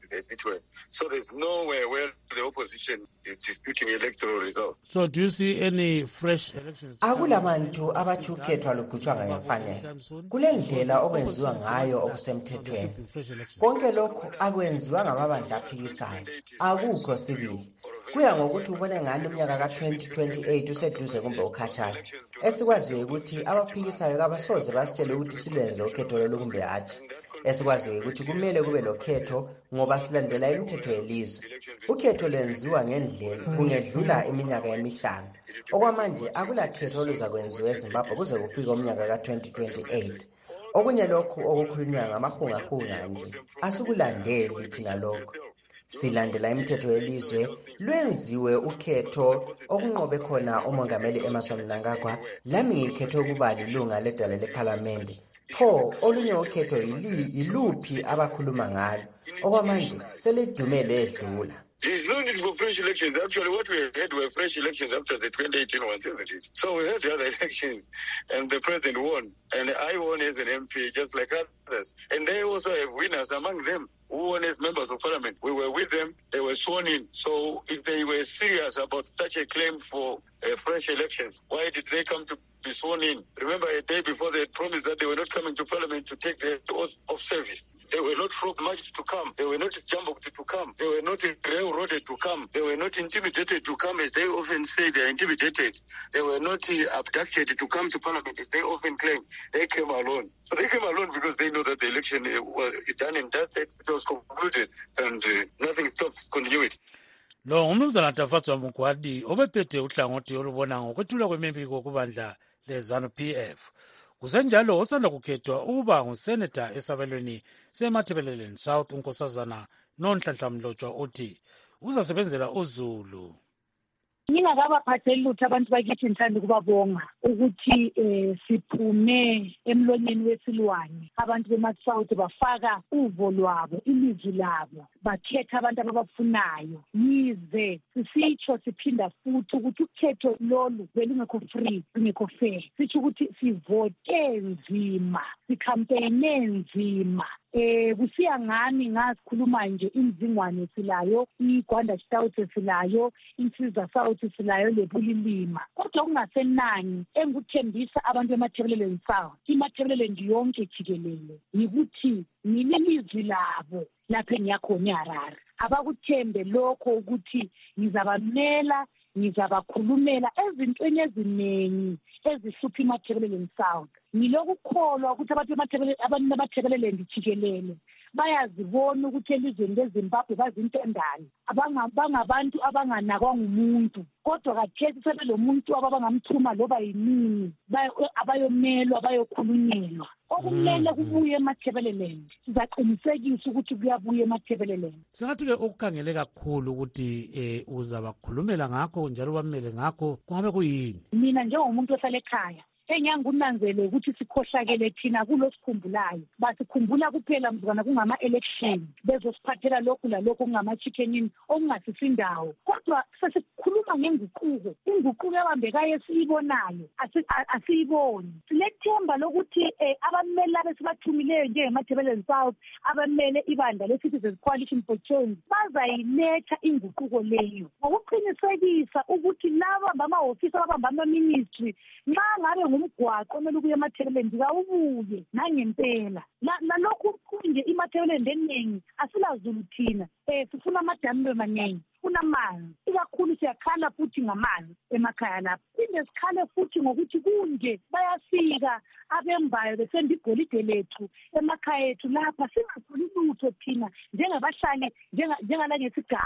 Q: So there's nowhere where the opposition is disputing electoral results.
P: So do you see any fresh elections?
R: Akulabantu abathukethwa lukhutshwa ngemfanelo. Kule ndlela okwenziwa ngayo okusemthethweni. Konke lokho akwenziwa ngamabandla aphikisayo. Akukho sibili. Kuya ngokuthi ubone ngani umnyaka ka twenty twenty-eight useduze kumbe ukhatshana. Esikwaziyo ukuthi abaphikisayo kabasoze basitshele ukuthi silwenze ukhetho lolu kumbe hatshi. Esikwaziyo ukuthi kumele kube lokhetho ngoba silandela imithetho yelizwe. Ukhetho lwenziwa ngendlela kungedlula iminyaka emihlanu. Okwamanje akulakhetho oluza kwenziwa eZimbabwe kuze kufike umnyaka ka twenty twenty-eight. Okunye lokhu okukhulunywa ngamahungahunga nje asikulandeli thina lokho. Silandela imithetho yelizwe lwenziwe ukhetho okunqobe khona umongameli Emmerson Mnangagwa lami ngikhetho ukuba lilunga ledala leParliament. Pho olunye ukhetho yiluphi abakhuluma ngalo okwamanje selidumele edlula.
Q: There's no need for fresh elections. Actually, what we had were fresh elections after the twenty eighteen ones, isn't it? So we had the other elections, and the president won, and I won as an M P, just like others. And they also have winners among them who won as members of parliament. We were with them. They were sworn in. So if they were serious about such a claim for uh, fresh elections, why did they come to be sworn in? Remember, a day before they had promised that they were not coming to parliament to take the oath of service. They were not marched to come. They were not jumbled to come. They were not railroaded to come. They were not intimidated to come, as they often say they are intimidated. They were not uh, abducted to come to parliament, as they often claim. They came alone. So they came alone because they know that the election uh, was done and dusted. It was concluded, and uh, nothing stopped continuity.
P: Lo ngumnumzana Tafatswa Mugwadi obephethe uhlangothi olubona ngokwethulwa kwemembiko kubandla leZANU P F. Kusenjalo osanda kukhethwa ukuba ngusenator esabelweni seMatabeleland South unkosazana Nonhlanhla Mlotshwa uthi uzasebenzela uZulu.
S: Ngingakabaphatheli lutho abantu bakithi ngithanda ukubabonga ukuthi eh siphume emlonyeni wesilwane abantu beMaSouth bafaka uvo lwabo ilizwi labo bakhetha abantu ababafunayo yize sisitsho siphinda futhi ukuthi ukhetho lolu belungekho free lungekho fair sitsho ukuthi sivote nzima sicampaign nzima. Eh kusiya ngani ngasikhuluma nje imzingwane silayo iGwanda South silayo insizwa South silayo lebulilima kodwa kungasenani enguthembisa abantu eMatabeleland South iMatabeleland yonke jikelele yikuthi nilelizwi labo lapha engiyakhona eHarare abakuthembe lokho ukuthi ngizabamela ngizabakhulumela ezintweni eziningi ezihlupha iMatabeleland South. Ngilokukholwa ukuthi abantu bemaTebeleland jikelele bayazibona ukuthi elizweni leZimbabwe bazintandane abangabantu abanganakwa ngumuntu kodwa kathesi sebelomuntu ababangamthuma loba yinini abayomelwa abayokhulunyelwa okumele kubuye eMatabeleland sizaqinisekisa ukuthi kuyabuya eMatabeleland.
P: Singathi ke okukhangele kakhulu ukuthi eh uzabakhulumela ngakho njalo bamele ngakho kungabe kuyini?
S: Mina njengomuntu ohlala ekhaya engiyangunanzele ukuthi sikhohlakele thina kulosikhumbulayo basikhumbula kuphela mzukwana kungama-election bezosiphathela lokhu lalokhu kungama-chickenin okungasisindawo kodwa sesikhuluma ngenguquko inguquko ebambekayo esiyibonayo asiyiboni silethemba lokuthi abameli abesibathumileyo njengemaTebeleland South abamele ibandla le-Citizens Coalition for Change bazayiletha inguquko leyo ngokuqinisekisa ukuthi laba bamahofisi ababamba ama-ministry nxa ngabe umgwaqo omele ukuye eMatabeleland kawubuye nangempela nalokhu kunje iMatabeleland eningi asilazulu thina eh sifuna amadamu amaningi kunamanzi ikakhulu siyakhala futhi ngamanzi emakhaya lapha inde sikhale futhi ngokuthi kunje bayafika abembayo besenda igolide lethu emakhaya ethu lapha singatholi lutho thina njengabahlali njengala ngesigaba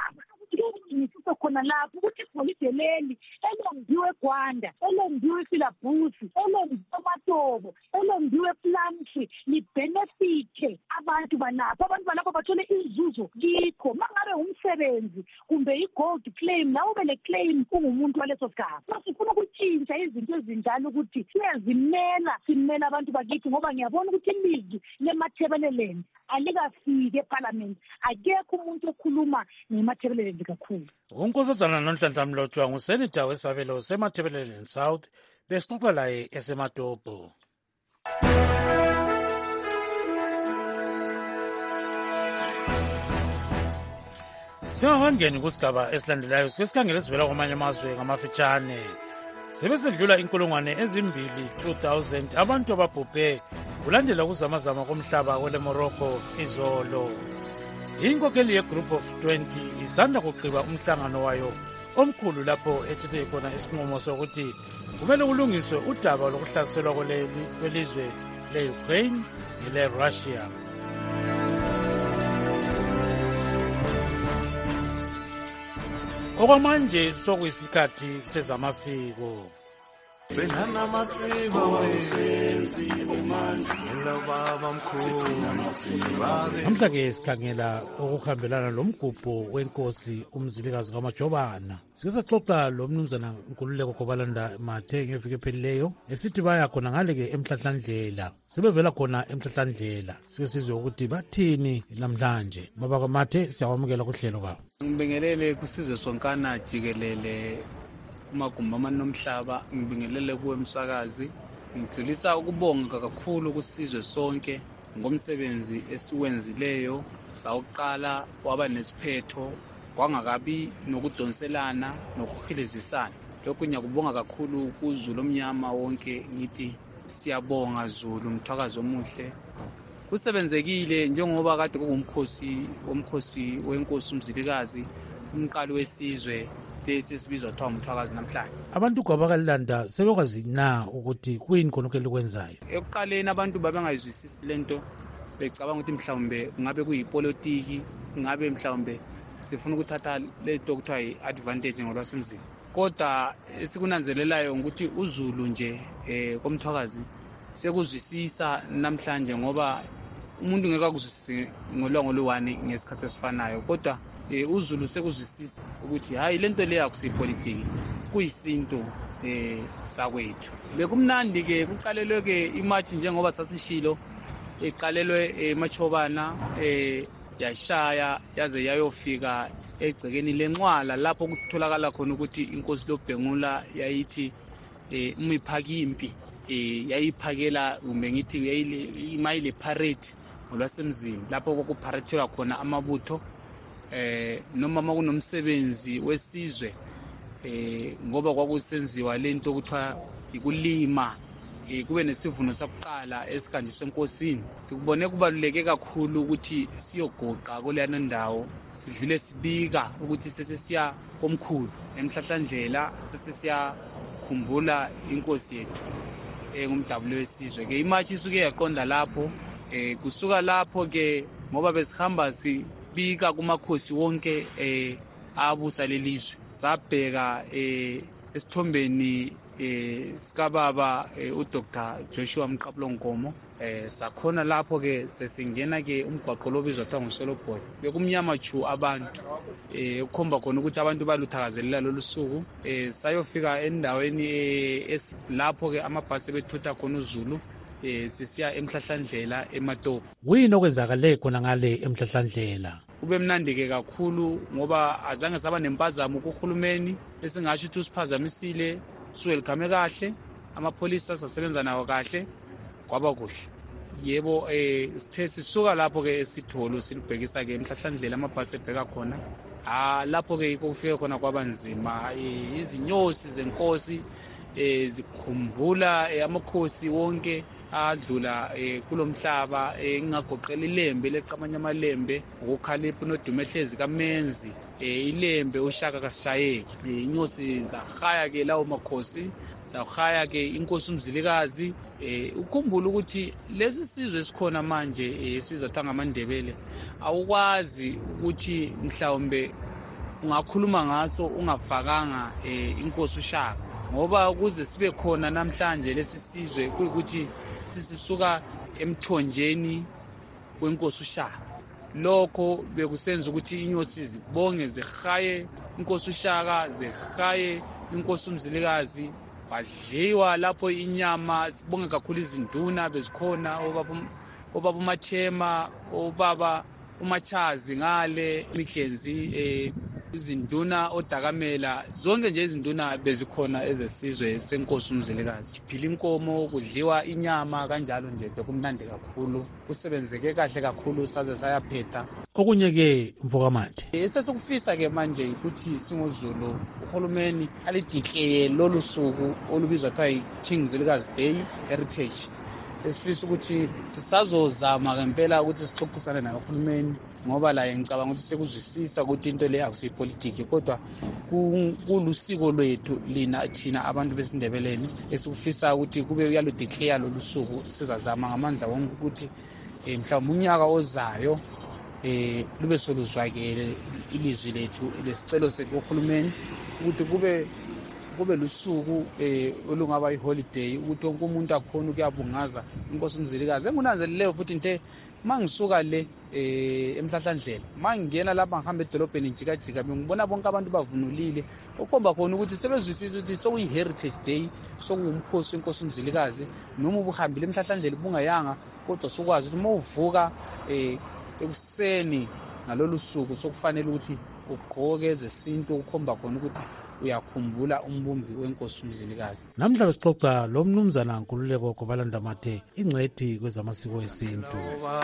S: udingisise khona lapho ukuthi igolide leli elenziwe eGwanda, elenziwe eFilabusi, elenziwe eMatobo, elenziwe ePlumtree libenefithe abantu balapho. Abantu balapho bathole inzuzo kikho. Mangabe umsebenzi kumbe i-gold claim, nawe ube le-claim ungumuntu waleso sigaba. Sifuna ukutshintsha izinto ezinjalo ukuthi siyazimela, simela abantu bakithi, ngoba ngiyabona ukuthi ilizwi lemathebeleleni alikafiki eParliament. Akekho umuntu okhuluma ngemathebeleleni kakhulu.
P: unkosazana noNhlanhla Mlotshwa nguseneta wesabelo semathebeleleni South, besixoxa laye eseMatopo. Singakangeni kusigaba esilandelayo, sike sikhangele esivela kwamanye amazwe ngamafitshane. Sebesedlula inkulungwane ezimbili two thousand abantu ababhubhe kulandela ukuzamazama komhlaba kwele Morocco izolo. Inkokheli ye-Group of twenty isanda kuqiba umhlangano wayo omkhulu lapho ethethe khona isinqumo sokuthi kumele kulungiswe udaba lokuhlaselwa kwelizwe le-Ukraine nele-Russia. Okwamanje sokuyisikhathi sezamasiko.
T: Sengana amasiko wayenzi omandla ngela baba mkhulu namasiko.
P: Namhla-ke sikhangela okuhambelana lomgubho wenkosi umzilikazi kaMajobana. Sike saxoxa lo mnumzana Nkululeko Gobalanda Mathe ngeviki ephelileyo esithi baya khona ngale-ke eMhlahlandlela. Sebevela khona eMhlahlandlela sike sizwe ukuthi bathini namhlanje. Baba Mathe, siyakwamukela kuhlelo baba.
U: Ngibingelele kusizwe sonkana jikelele kumagumbi amanomhlaba, ngibingelele kuwe msakazi. Ngidlulisa ukubonga kakhulu kusizwe sonke ngomsebenzi esiwenzileyo. Sawuqala waba nesiphetho, kwangakabi nokudonselana nokuhilizisana. Lokhu ngiyakubonga kakhulu kuZulu omnyama wonke, ngithi siyabonga Zulu, umthwakazi omuhle. Kusebenzekile njengoba kade kungumkhosi womkhosi wenkosi umzilikazi, umqali wesizwe lesi esibizwa kuthiwa umthwakazi namhlanje.
P: Abantu kwabakalanda sebekwazi na ukuthi kuyini khona okwenzayo?
U: Ekuqaleni abantu babengayizwisisi lento, becabanga ukuthi mhlawumbe ngabe kuyipolitiki, ngabe mhlawumbe sifuna ukuthatha lento kuthiwa yi-advantage ngolwasemzini. Kodwa esikunanzelelayo ukuthi uZulu nje eh komthwakazi sekuzwisisa namhlanje, ngoba umuntu ngeke akuzwisise ngolwango lwani ngesikhathi esifanayo. Kodwa uZulu sekuzwisisa ukuthi hayi lento leya akusipolitiki, kuyisinto eh sakwethu. Bekumnandi ke kuqalelwe ke imatch njengoba sasishilo, eqalelwe eMachobana eh yashaya yaze yayofika egcekeni lenqwala lapho kutholakala khona ukuthi inkosi loBhengula yayithi eh umiphakimpi eh yayiphakela kumbe ngithi yayile parade ngolwasemzini lapho kokupharethelwa khona amabutho eh noma makunomsebenzi wesizwe eh ngoba kwakusenziwa lento kuthiwa ikulima eh kube nesivuno sakuqala esikanjiswe enkosini. Sikubone kubaluleke kakhulu ukuthi siyogoqa kulena ndawo, sidlule sibika ukuthi sesesiya komkhulu eMhlahlandlela, sesesiya khumbula inkosi yethu engumdabulo wesizwe. Ke imatch isuke yaqonda lapho, eh kusuka lapho ke ngoba besihamba sibika kumakhosi wonke eh abusa lelizwe, sabheka eh esithombeni eh sikababa uDr Joshua Mqabulo Nkomo. Eh sakhona lapho ke sesingena ke umgwaqo lobizwa kuthiwa nguSolobhoy. Bekumnyama chu abantu eh ukhomba khona ukuthi abantu baluthakazelela lolu suku. Eh sayofika endaweni eh lapho ke amabhasi bethutha khona uZulu eh sisiya eMhlahlandlela eMatopo.
P: Kuyini okwenzakale khona ngale eMhlahlandlela?
U: Kube mnandi ke kakhulu ngoba azange saba nempazamo kuhulumeni esingasho ukuthi usiphazamisile, siwelcome kahle, amapholisa asebenza nawo kahle, kwaba kuhle. Yebo eh sithe sisuka lapho ke esitholo silibhekisa ke eMhlahlandlela amabhasi ebheka khona. Ah lapho ke kufike khona kwabanzima, izinyosi zenkosi eh zikhumbula amakhosi wonke adlula eh kulomhlaba engagoqela ilembe leqamanya amalembe ukukhalipha nodumehlezi kaMenzi, eh ilembe uShaka kaSishayeki. Inyosi zahaya ke lawo makhosi, zahaya ke inkosi umzilikazi. Eh ukukhumbula ukuthi lesi sizwe esikhona manje esizotha ngamaNdebele awukwazi ukuthi mhlawumbe ungakhuluma ngaso ungafakanga eh, inkosi uShaka, ngoba ukuze sibe khona namhlanje lesi sizwe kuyikuthi sisisuka emthonjeni kwenkosi uShaka. Lokho bekusenza ukuthi inyosi zibonge zihaye inkosi uShaka, zihaye inkosi uMzilikazi, badliwa lapho inyama. Sibonge kakhulu izinduna bezikhona, obaba obaba uMathema, obaba uMachazi ngale Miklenzi, eh izinduna oDakamela, zonke nje izinduna bezikhona ezesizwe senkosi uMzilikazi. Phila inkomo, kudliwa inyama kanjalo nje, bekumnandi kakhulu, kusebenzeke kahle kakhulu saze sayaphetha.
P: Okunye ke Mvokamande,
U: esesikufisa ke manje ukuthi singozulu uhulumeni alideclare lolu suku olubizwa kuthiwa yi-King Mzilikazi Day Heritage. Esifisa ukuthi sisazozama ngempela ukuthi sixoxisane nabahulumeni, ngoba la ngicabanga ukuthi sekuzwisisa ukuthi into le akusiyipolitiki, kodwa kulusiko lwethu lina thina abantu besindebeleni esikufisa ukuthi kube uyaludeclare lolu suku. Sizazama ngamandla wonke ukuthi eh, mhlawumbe unyaka ozayo eh lube soluzwakele ilizwi lethu lesicelo sethu kuhulumeni ukuthi kube kube lusuku eh olungaba iholiday, ukuthi wonke umuntu akhona ukuyabungaza inkosi uMzilikazi. Engunanzeleleyo futhi into mangisuka le eh eMhlahlandlela, mangingena lapha ngihamba edolobheni njikajika, ngibona bonke abantu bavunulile, okhomba khona ukuthi sebezwisisa ukuthi sokuyi heritage day, sokuwumkhosi wenkosi uMzilikazi. Noma ubuhambile eMhlahlandlela bungayanga, kodwa sokwazi ukuthi mawuvuka eh ekuseni ngalolu suku sokufanele ukuthi ugqoke ezesintu, ukhomba khona ukuthi uyakhumbula umbumbi wenkosi uMzilikazi.
P: Namhla besixoxa lo mnumzana Nkululeko Gobalandamate, ingcwethi kwezamasiko esintu.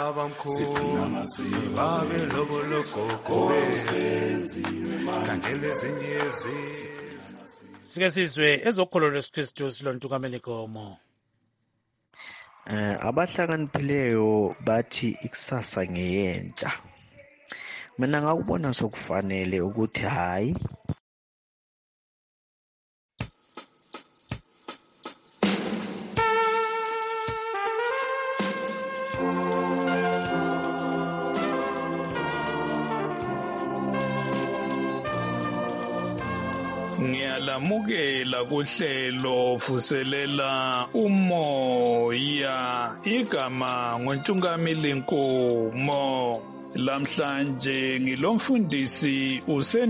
P: Sike sizwe ezokholo lwesikristu silontukamela ikomo.
A: Eh abahlakaniphileyo bathi ikusasa ngeyentsha. Mina ngakubona sokufanele ukuthi hayi
V: Ngiyalamukela kuhlelo vuselela umoya, igama ngoNtungamili Nkomo. Lamhlanje ngilomfundisi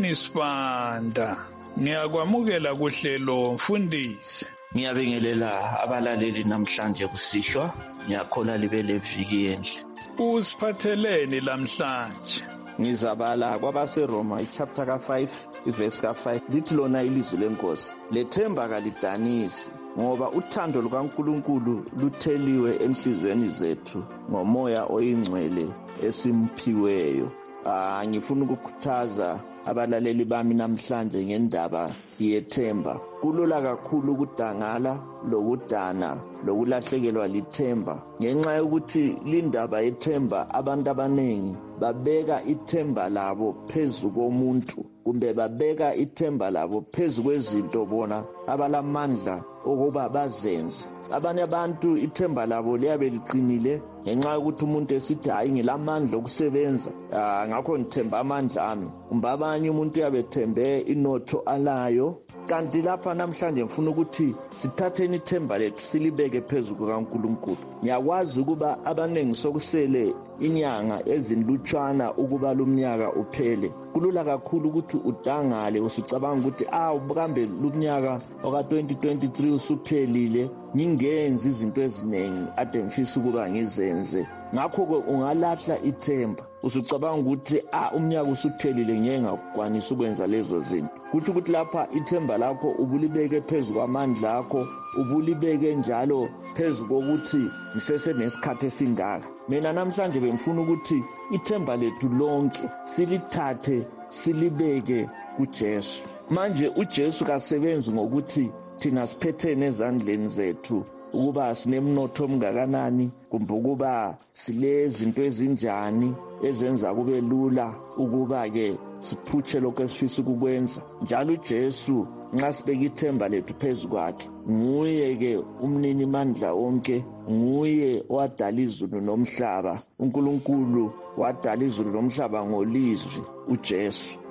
V: uSenisibanda. Ngiyakwamukela kuhlelo mfundisi.
W: Ngiyabingelela abalaleli namhlanje kusishwa, ngiyakhola libe leviki enhle.
V: Usiphatheleni lamhlanje?
W: Ngizabala kwabaseRoma ichapter ka five iverse ka five lithi lona ilizwi lenkosi, lethemba kalidanisi, ngoba uthando lukaNkulunkulu lutheliwe enhlizweni zethu ngomoya oyingcwele esimphiweyo. Ah ngifuna ukukhuthaza abalaleli bami namhlanje ngendaba yethemba. Kulula kakhulu ukudangala lokudana lokulahlekelwa lithemba ngenxa yokuthi lindaba yethemba abantu abanengi babeka ithemba labo phezu komuntu, kumbe babeka ithemba labo phezu kwezinto bona abalamandla okuba bazenze. Abanye abantu ithemba labo liyabe liqinile ngenxa yokuthi umuntu esithi hayi ngilamandla okusebenza, ngakho ngithemba amandla ami. Kumbe abanye umuntu uyabethembe inotho alayo. Kanti lapha namhlanje ngifuna ukuthi sithatheni ithemba lethu silibeke phezu kukaNkulunkulu. Ngiyakwazi ukuba abanengi sokusele inyanga ezinlutshwana ukuba lumnyaka uphele. Kulula kakhulu ukuthi udangale usucabanga ukuthi ah ubukambe lumnyaka oka twenty twenty-three usuphelile, ngingenzi izinto eziningi ade ngifisa ukuba ngizenze. Ngakho ke ungalahla ithemba usucabanga ukuthi ah umnyaka usuphelile ngeke ngakwanisa ukwenza lezo zinto. Kuthi ukuthi lapha ithemba lakho ubulibeke phezu kwamandla akho, ubulibeke njalo phezu kokuthi ngisese nesikhathi esingaka. Mina namhlanje bengifuna ukuthi ithemba lethu lonke silithathe silibeke kuJesu. Manje uJesu kasebenzi ngokuthi thina siphethene ezandleni zethu ukuba sinemnotho omngakanani, kumbe ukuba silezinto ezinjani ezenza kube lula ukuba ke siphutshe lokho esifisa ukukwenza. Njalo uJesu nxa sibeka ithemba lethu phezu kwakhe, nguye ke umnini mandla wonke, nguye owadala izulu nomhlaba. uNkulunkulu wadala izulu nomhlaba ngolizwi uJesu.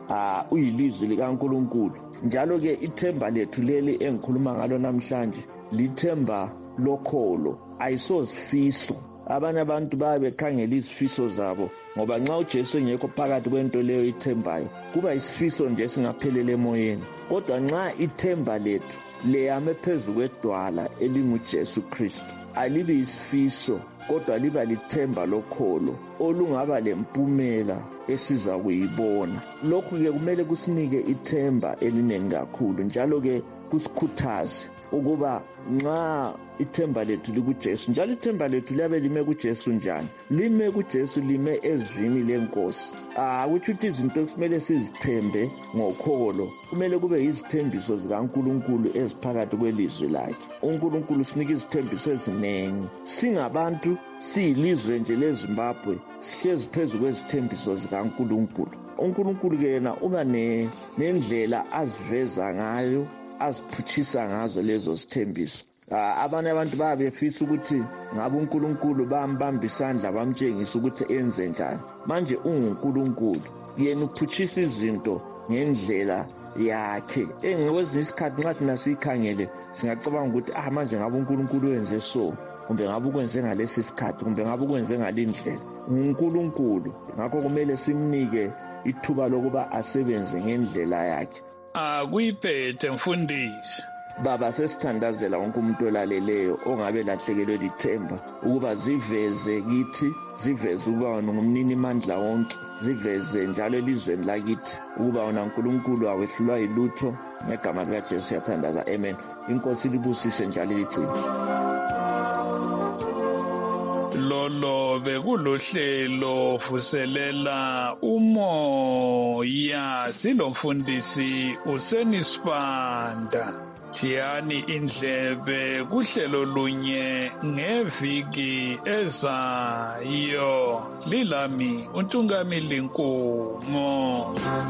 W: ah uyilizwi likaNkuluNkulu. Njalo ke ithemba lethu leli engikhuluma ngalo namhlanje lithemba lokholo, ayisosifiso. Abanye abantu babe bekhangela izifiso zabo ngoba nxa uJesu engekho phakathi kwento leyo ithembayo kuba isifiso nje singaphelele emoyeni. Kodwa nxa ithemba lethu leyame phezu kwedwala elinguJesu Kristu, alibi isifiso kodwa liba lithemba lokholo olungaba lempumela esiza kuyibona. Lokhu ke kumele kusinike ithemba elinengi kakhulu, njalo ke kusikhuthaze ukuba nxa ithemba lethu likuJesu, njalo ithemba lethu liyabe lime kuJesu njani? Lime kuJesu, lime ezwini lenkosi. Ah kuthi ukuthi izinto kumele sizithembe ngokholo, kumele kube yizithembiso zikaNkuluNkulu eziphakathi kwelizwi lakhe. uNkulunkulu sinika izithembiso ezinengi. Singabantu siyilizwe nje leZimbabwe sihlezi phezu kwezithembiso zikaNkulunkulu. uNkulunkulu ke yena uba nendlela aziveza ngayo, aziphutshisa ngazo lezo zithembiso. Abanye abantu babe befisa ukuthi ngabe uNkulunkulu bambamba isandla bamtshengisa ukuthi enze njani. Manje uNkulunkulu yena uphutshisa izinto ngendlela yakhe. Engekwezinye isikhathi ngathi nasikhangele singacabanga ukuthi ah manje ngabe uNkulunkulu wenze so, kumbe ngabe ukwenze ngalesi sikhathi, kumbe ngabe ukwenze ngalindlela. uNkulunkulu ngakho kumele simnike ithuba lokuba asebenze ngendlela yakhe.
V: Akuyiphethe mfundisi.
W: Baba, sesithandazela wonke umuntu olaleleyo ongabe lahlekelwe lithemba ukuba ziveze kithi, ziveze ukuba wena ngumnini mandla wonke, ziveze njalo elizweni lakithi ukuba wena uNkulunkulu awehlulwa yilutho. Ngegama likaJesu siyathandaza, amen. Inkosi libusise njalo ligcine.
V: Lolo bekulohlelo vuselela umoya, silomfundisi uSenisibanda. Thiyani indlebe kuhlelo lunye ngeviki ezayo. Lilami uNtungamili Nkomo.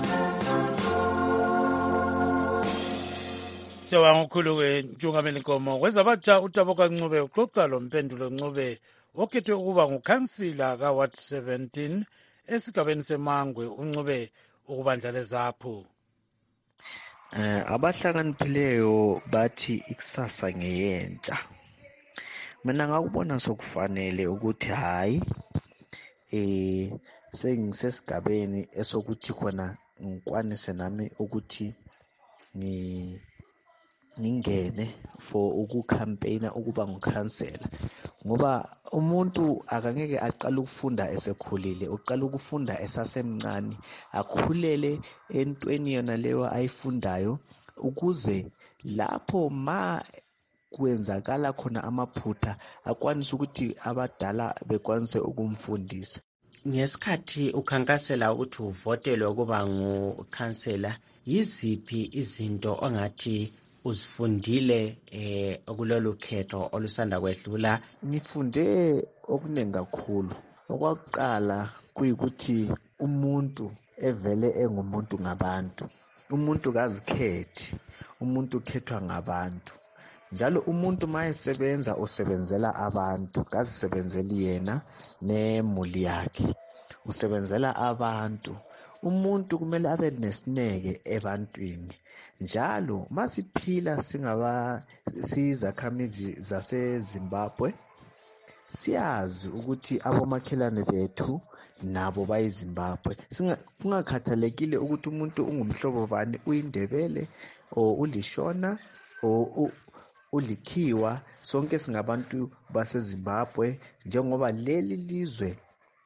P: Siyabonga ukhulu kweNtungamili Nkomo. Kwezabatsha uTaboka Ncube uxoxa lompendulo Ncube okhethwe ukuba ngukhansila kaWard seventeen esigabeni seMangwe. uNcube ukubandla Zaphu.
A: Eh abahlakaniphileyo bathi ikusasa ngeyentsha. Mina ngakubona sokufanele ukuthi hayi eh sengisesigabeni esokuthi khona ngikwanise nami ukuthi ni ngingene for ukucampaigna ukuba ngukhansela, ngoba umuntu akangeke aqala ukufunda esekhulile, uqala ukufunda esasemncane, akhulele entweni yona leyo ayifundayo ukuze lapho ma kwenzakala khona amaphutha akwanise ukuthi abadala bekwanise ukumfundisa.
R: Ngesikhathi ukhankasela ukuthi uvotelwe ukuba ngukhansela, yiziphi izinto ongathi uzifundile eh kulolu khetho olusanda kwedlula?
A: Ngifunde okuningi kakhulu. Okwaqala kuyikuthi umuntu evele engumuntu ngabantu. Umuntu kazikhethi, umuntu ukhethwa ngabantu. Njalo umuntu mayesebenza usebenzela abantu, kazisebenzeli yena nemuli yakhe, usebenzela abantu. Umuntu kumele abe nesineke ebantwini. Njalo masiphila singaba sizakhamizi zaseZimbabwe, siyazi ukuthi abomakhelwane bethu nabo bayiZimbabwe. Kungakhathalekile ukuthi umuntu ungumhlobo bani, uyiNdebele o uliShona o ulikhiwa, sonke singabantu baseZimbabwe, njengoba leli lizwe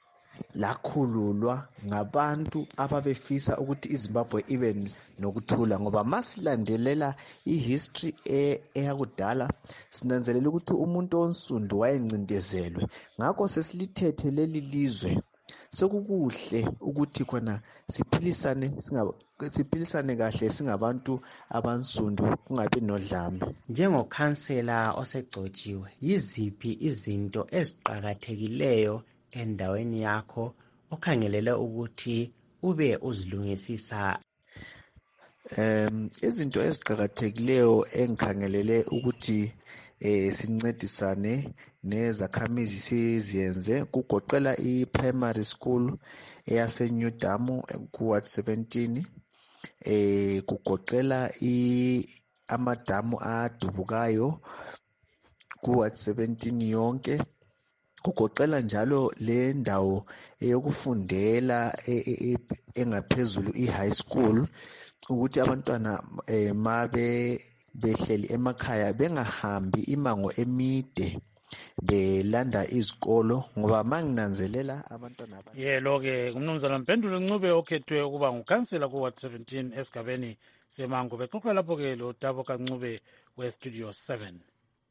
A: lakhululwa ngabantu ababefisa ukuthi iZimbabwe ibe nokuthula. Ngoba masilandelela ihistory eyakudala sinanzelela ukuthi umuntu onsundu wayencindezelwe, ngakho sesilithethe leli lizwe. Sekukuhle ukuthi khona siphilisane siphilisane kahle singabantu abansundu, kungabi nodlame.
R: Njengokhansela osegcotshiwe, yiziphi izinto eziqhakathekileyo endaweni yakho okhangelele ukuthi ube uzilungisisa?
A: Um izinto eziqhakathekileyo engikhangelele ukuthi eh sincedisane nezakhamizi siziyenze kugoqela i-primary school eyase New Damu ku Ward seventeen, eh kugoqela i amadamu adubukayo ku-Ward seventeen yonke, kugoqela njalo le ndawo eyokufundela engaphezulu i-high school, ukuthi abantwana eh, mabe behleli emakhaya bengahambi imango emide belanda izikolo, ngoba manginanzelela abantwana
P: yelo-ke umnumzana Mpendulo Ncube okhethwe ukuba ngukhansela ku-Ward seventeen esigabeni semango. Bexoxa lapho-ke lo Dabo Kancube we-Studio seven.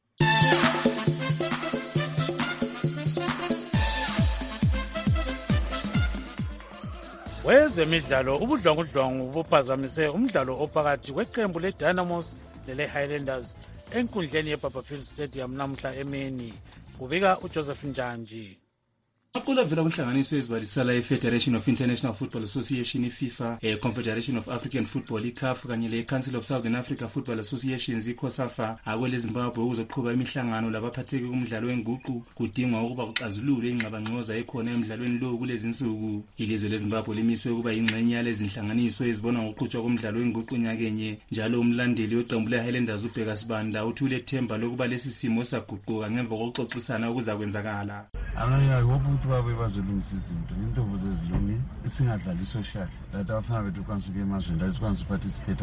P: Wezemidlalo, ubudlwangudlwangu buphazamise umdlalo ophakathi kweqembu le-Dynamos lele-Highlanders enkundleni ye-Barberfield Stadium namhla emini, kubika uJoseph Njanji.
C: Aqula vela kunhlanganiso ezibalisala i-Federation of International Football Association, i-FIFA, eh, Confederation of African Football, i-C A F, kanye le-Council of Southern Africa Football Associations, i-COSAFA, akwele Zimbabwe ukuzoqhuba imihlangano labaphatheki kumdlalo wenguqu, kudingwa ukuba kuxazulule ingxabangxoza ekhona emdlalweni lo kulezi insuku. Ilizwe leZimbabwe limiswe ukuba ingxenye yalezi nhlanganiso ezibona ngokuqhutshwa komdlalo wenguqu nyakenye. Njalo umlandeli weqembu le-Highlanders uBheka Sibanda uthi ulethemba lokuba lesi simo saguquka ngemva kokuxoxisana okuzakwenzakala.
F: ukuthi babe bazolungisa izinto intombo zezilungi singadlali social that abafana bethu kwanza ukuya emazweni that sikwanza uparticipate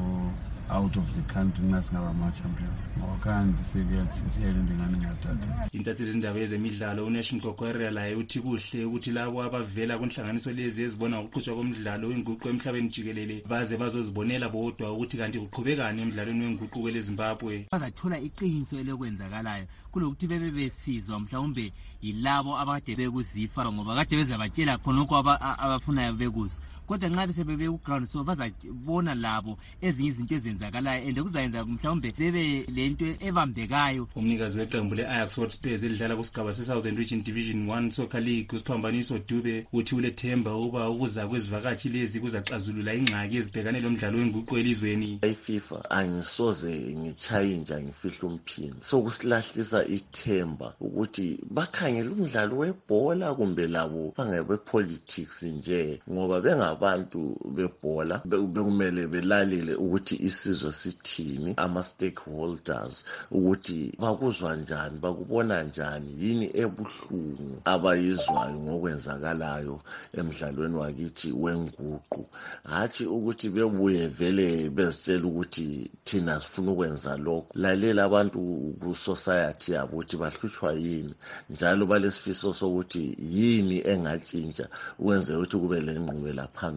F: out of the country nasingaba ama-champion ngokanti sekuyatshintsha into engane ngathatha.
C: Intatheli izindaba yezemidlalo uNation Kokwera laye uthi kuhle ukuthi labo abavela kunhlanganiso lezi ezibona ukuqhutshwa komdlalo wenguqu emhlabeni jikelele baze bazozibonela bodwa ukuthi kanti kuqhubekani emdlalweni wenguqu kweleZimbabwe.
G: Bazathola iqiniso elekwenzakalayo kulokuthi bebe besizwa mhlawumbe yilabo abakade bekuzifa ngoba kade bezabatshela khonokho abafunayo bekuza. Kodwa nxa besebebe ku-ground so bazabona labo ezinye izinto ezenzakalayo and kuzayenza mhlawumbe bebe lento ebambekayo.
C: Umnikazi weqembu le-Ajax Hotspurs elidlala kusigaba se-Southern Region Division one Soccer League uSiphambaniso Dube uthi ulethemba ukuba ukuza kwezivakatshi lezi kuzaxazulula ingxaki ezibhekane lomdlalo wenguqu elizweni.
X: iFIFA angisoze ngitshayinja ngifihla umphini so kusilahlisa ithemba ukuthi bakhangela umdlalo webhola kumbe labo bangabe politics nje, ngoba benga abantu bebhola bekumele belalele ukuthi isizwe sithini, ama-stakeholders ukuthi bakuzwa njani, bakubona njani, yini ebuhlungu abayizwayo ngokwenzakalayo emdlalweni wakithi wenguqu. Hatshi ukuthi bebuye vele bezitshela ukuthi thina sifuna ukwenza lokho. Lalela abantu ku-society yabo ukuthi bahlutshwa yini, njalo balesifiso sokuthi yini engatshintsha ukwenzela ukuthi kube le ngqubela phambili.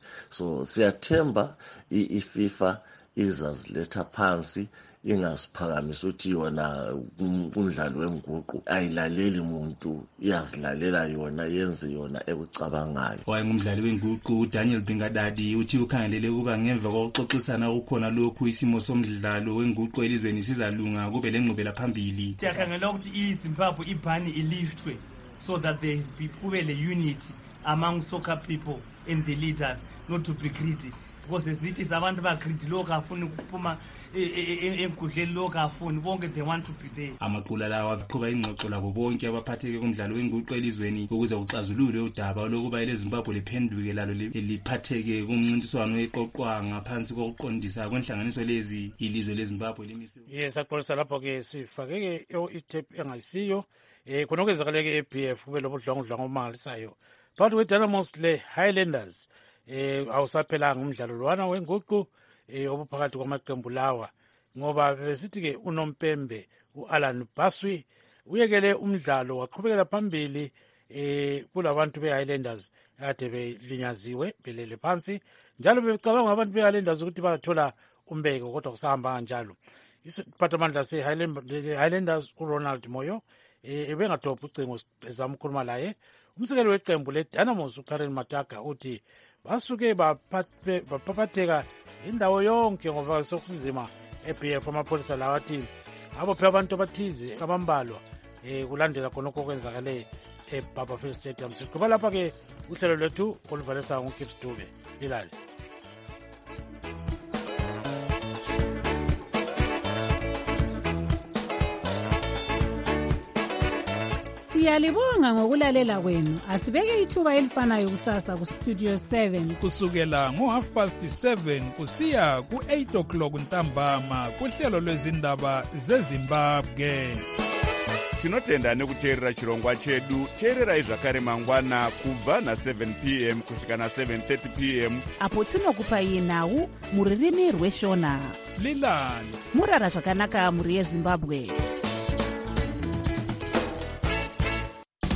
X: So siyathemba iFIFA izaziletha phansi, ingasiphakamise ukuthi yona kumdlalo wenguqu ayilaleli muntu, iyazilalela yona, yenze yona ekucabangayo.
C: Owayengumdlali wenguqu uDaniel Bingadadi uthi ukhangelele ukuba ngemva kokuxoxisana ukukhona lokhu isimo somdlalo wenguqu elizweni sizalunga kube lengqubela phambili.
Y: Siyakhangela ukuthi iZimbabwe ibhani iliftwe so that there kube le unity among soccer people and the leaders, not to be greedy, because as it is abantu ba greedy lokho afuna ukuphuma enkundleni lokho afuna bonke they want to be there.
C: Amaqula lawa aqhuba ingxoxo labo bonke abaphatheke kumdlalo wenguqu elizweni ukuze uxazulule udaba lokuba eleZimbabwe liphenduke lalo liphatheke kumncintiswano eqoqwa ngaphansi kokuqondisa kwenhlanganiso lezi ilizwe leZimbabwe limise.
P: Yes, aqolisa lapho ke sifake i-tape engayisiyo eh kunokwenzakala-ke e-B F kube lobudlwangudlwangu obumangalisayo phakathi kwe-Dynamos le-Highlanders. Eh awusaphelanga umdlalo lwana wenguqu eh obuphakathi kwamaqembu lawa, ngoba besithi-ke uNompembe u-Alan Baswi uyekele umdlalo waqhubekela phambili eh kulabantu be-Highlanders kade belinyaziwe belele phansi, njalo bebecabanga abantu be-Highlanders ukuthi bazathola umbeko, kodwa kusahamba kanjalo. Isiphathamandla se-Highlanders uRonald Moyo eh ebengadobha ucingo ezama ukukhuluma laye. Umsekeli weqembu le-Dynamos uKaren Mataga uthi basuke baphapatheka indawo yonke ngoba sokusizima e-B F. Amapholisa lawa athi abophe abantu abathize abambalwa eh kulandela khonokho okwenzakale e-Barberfield Stadium. Siqhuba lapha-ke uhlelo lwethu oluvalisa nguKips Dube. Lilali.
B: Siyalibonga ngokulalela kwenu. Asibeke ithuba elifanayo kusasa ku Studio seven
V: kusukela ngo half past seven kusiya ku eight o'clock ntambama kuhlelo lwezindaba zeZimbabwe.
H: Tinotenda nekuteerera chirongwa chedu. Teererai zvakare mangwana kubva na seven p m kusvika na seven thirty p m
B: apo tinokupai nhau muririmi rweshona.
V: Lilani
B: murara zvakanaka muri yeZimbabwe.